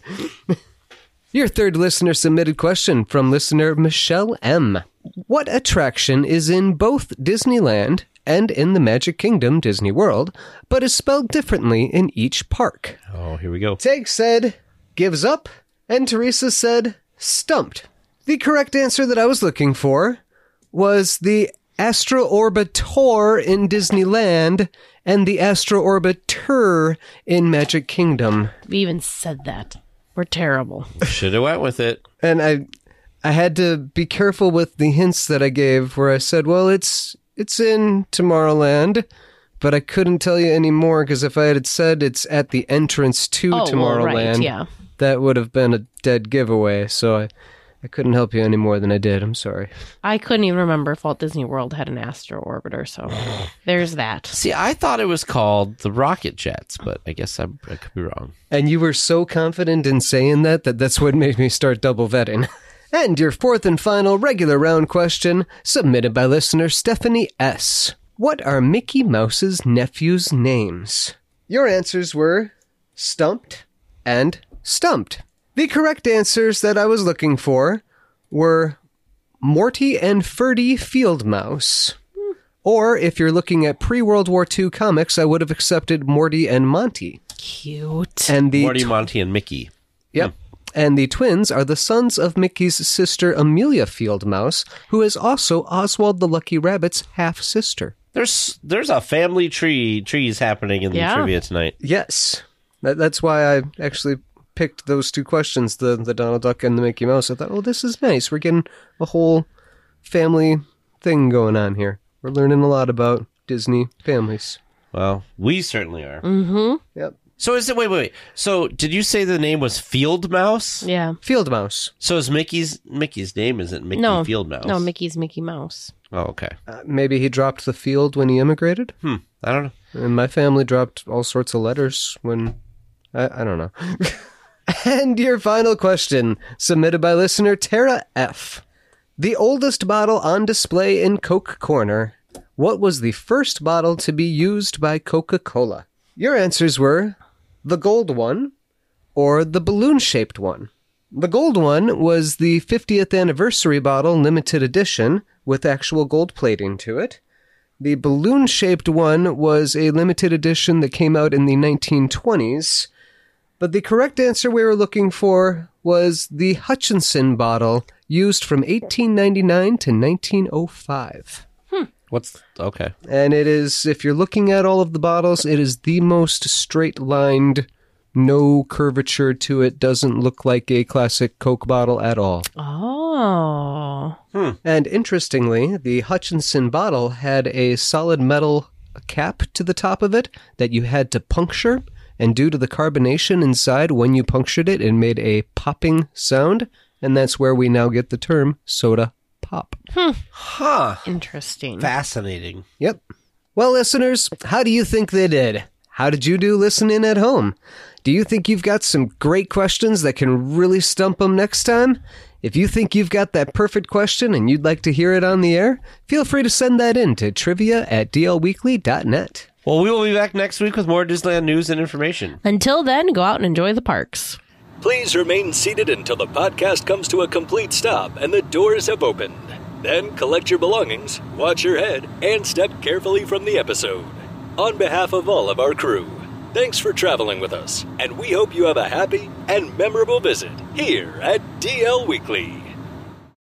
Your third listener submitted question from listener Michelle M. What attraction is in both Disneyland and in the Magic Kingdom Disney World, but is spelled differently in each park? Oh, here we go. Tag said, gives up, and Teresa said, stumped. The correct answer that I was looking for was the Astro Orbitor in Disneyland and the Astro Orbiter in Magic Kingdom. We even said that. We're terrible. Should have went with it. And I I had to be careful with the hints that I gave where I said, well, it's it's in Tomorrowland, but I couldn't tell you any more because if I had said it's at the entrance to Oh, Tomorrowland, well, right, yeah. that would have been a dead giveaway. So I, I couldn't help you any more than I did. I'm sorry. I couldn't even remember if Walt Disney World had an Astro Orbiter, so there's that. See, I thought it was called the Rocket Jets, but I guess I'm, I could be wrong. And you were so confident in saying that that that's what made me start double vetting. And your fourth and final regular round question, submitted by listener Stephanie S. What are Mickey Mouse's nephews' names? Your answers were stumped and stumped. The correct answers that I was looking for were Morty and Ferdy Field Mouse. Or if you're looking at pre-World War Two comics, I would have accepted Morty and Monty. Cute. And the Morty, Monty, and Mickey. Yep. And the twins are the sons of Mickey's sister Amelia Field Mouse, who is also Oswald the Lucky Rabbit's half-sister. There's there's a family tree trees happening in the Yeah. trivia tonight. Yes. That, that's why I actually picked those two questions, the, the Donald Duck and the Mickey Mouse. I thought, oh, this is nice. We're getting a whole family thing going on here. We're learning a lot about Disney families. Well, we certainly are. Mm-hmm. Yep. So is it? Wait, wait, wait. So did you say the name was Field Mouse? Yeah. Field Mouse. So is Mickey's Mickey's name isn't Mickey No. Field Mouse? No, Mickey's Mickey Mouse. Oh, okay. Uh, maybe he dropped the field when he immigrated? Hmm. I don't know. And my family dropped all sorts of letters when... I, I don't know. And your final question, submitted by listener Tara F. The oldest bottle on display in Coke Corner. What was the first bottle to be used by Coca-Cola? Your answers were the gold one or the balloon-shaped one. The gold one was the fiftieth anniversary bottle limited edition with actual gold plating to it. The balloon-shaped one was a limited edition that came out in the nineteen twenties. But the correct answer we were looking for was the Hutchinson bottle, used from eighteen ninety-nine to nineteen oh five. What's okay? And it is, if you're looking at all of the bottles, it is the most straight-lined, no curvature to it, doesn't look like a classic Coke bottle at all. Oh. And interestingly, the Hutchinson bottle had a solid metal cap to the top of it that you had to puncture, and due to the carbonation inside, when you punctured it, it made a popping sound, and that's where we now get the term soda pop. Huh. Interesting. Fascinating. Yep. Well, listeners, how do you think they did? How did you do listening at home? Do you think you've got some great questions that can really stump them next time? If you think you've got that perfect question and you'd like to hear it on the air, feel free to send that in to trivia at d l weekly dot net. Well, we will be back next week with more Disneyland news and information. Until then, go out and enjoy the parks. Please remain seated until the podcast comes to a complete stop and the doors have opened. Then collect your belongings, watch your head, and step carefully from the episode. On behalf of all of our crew, thanks for traveling with us, and we hope you have a happy and memorable visit here at D L Weekly.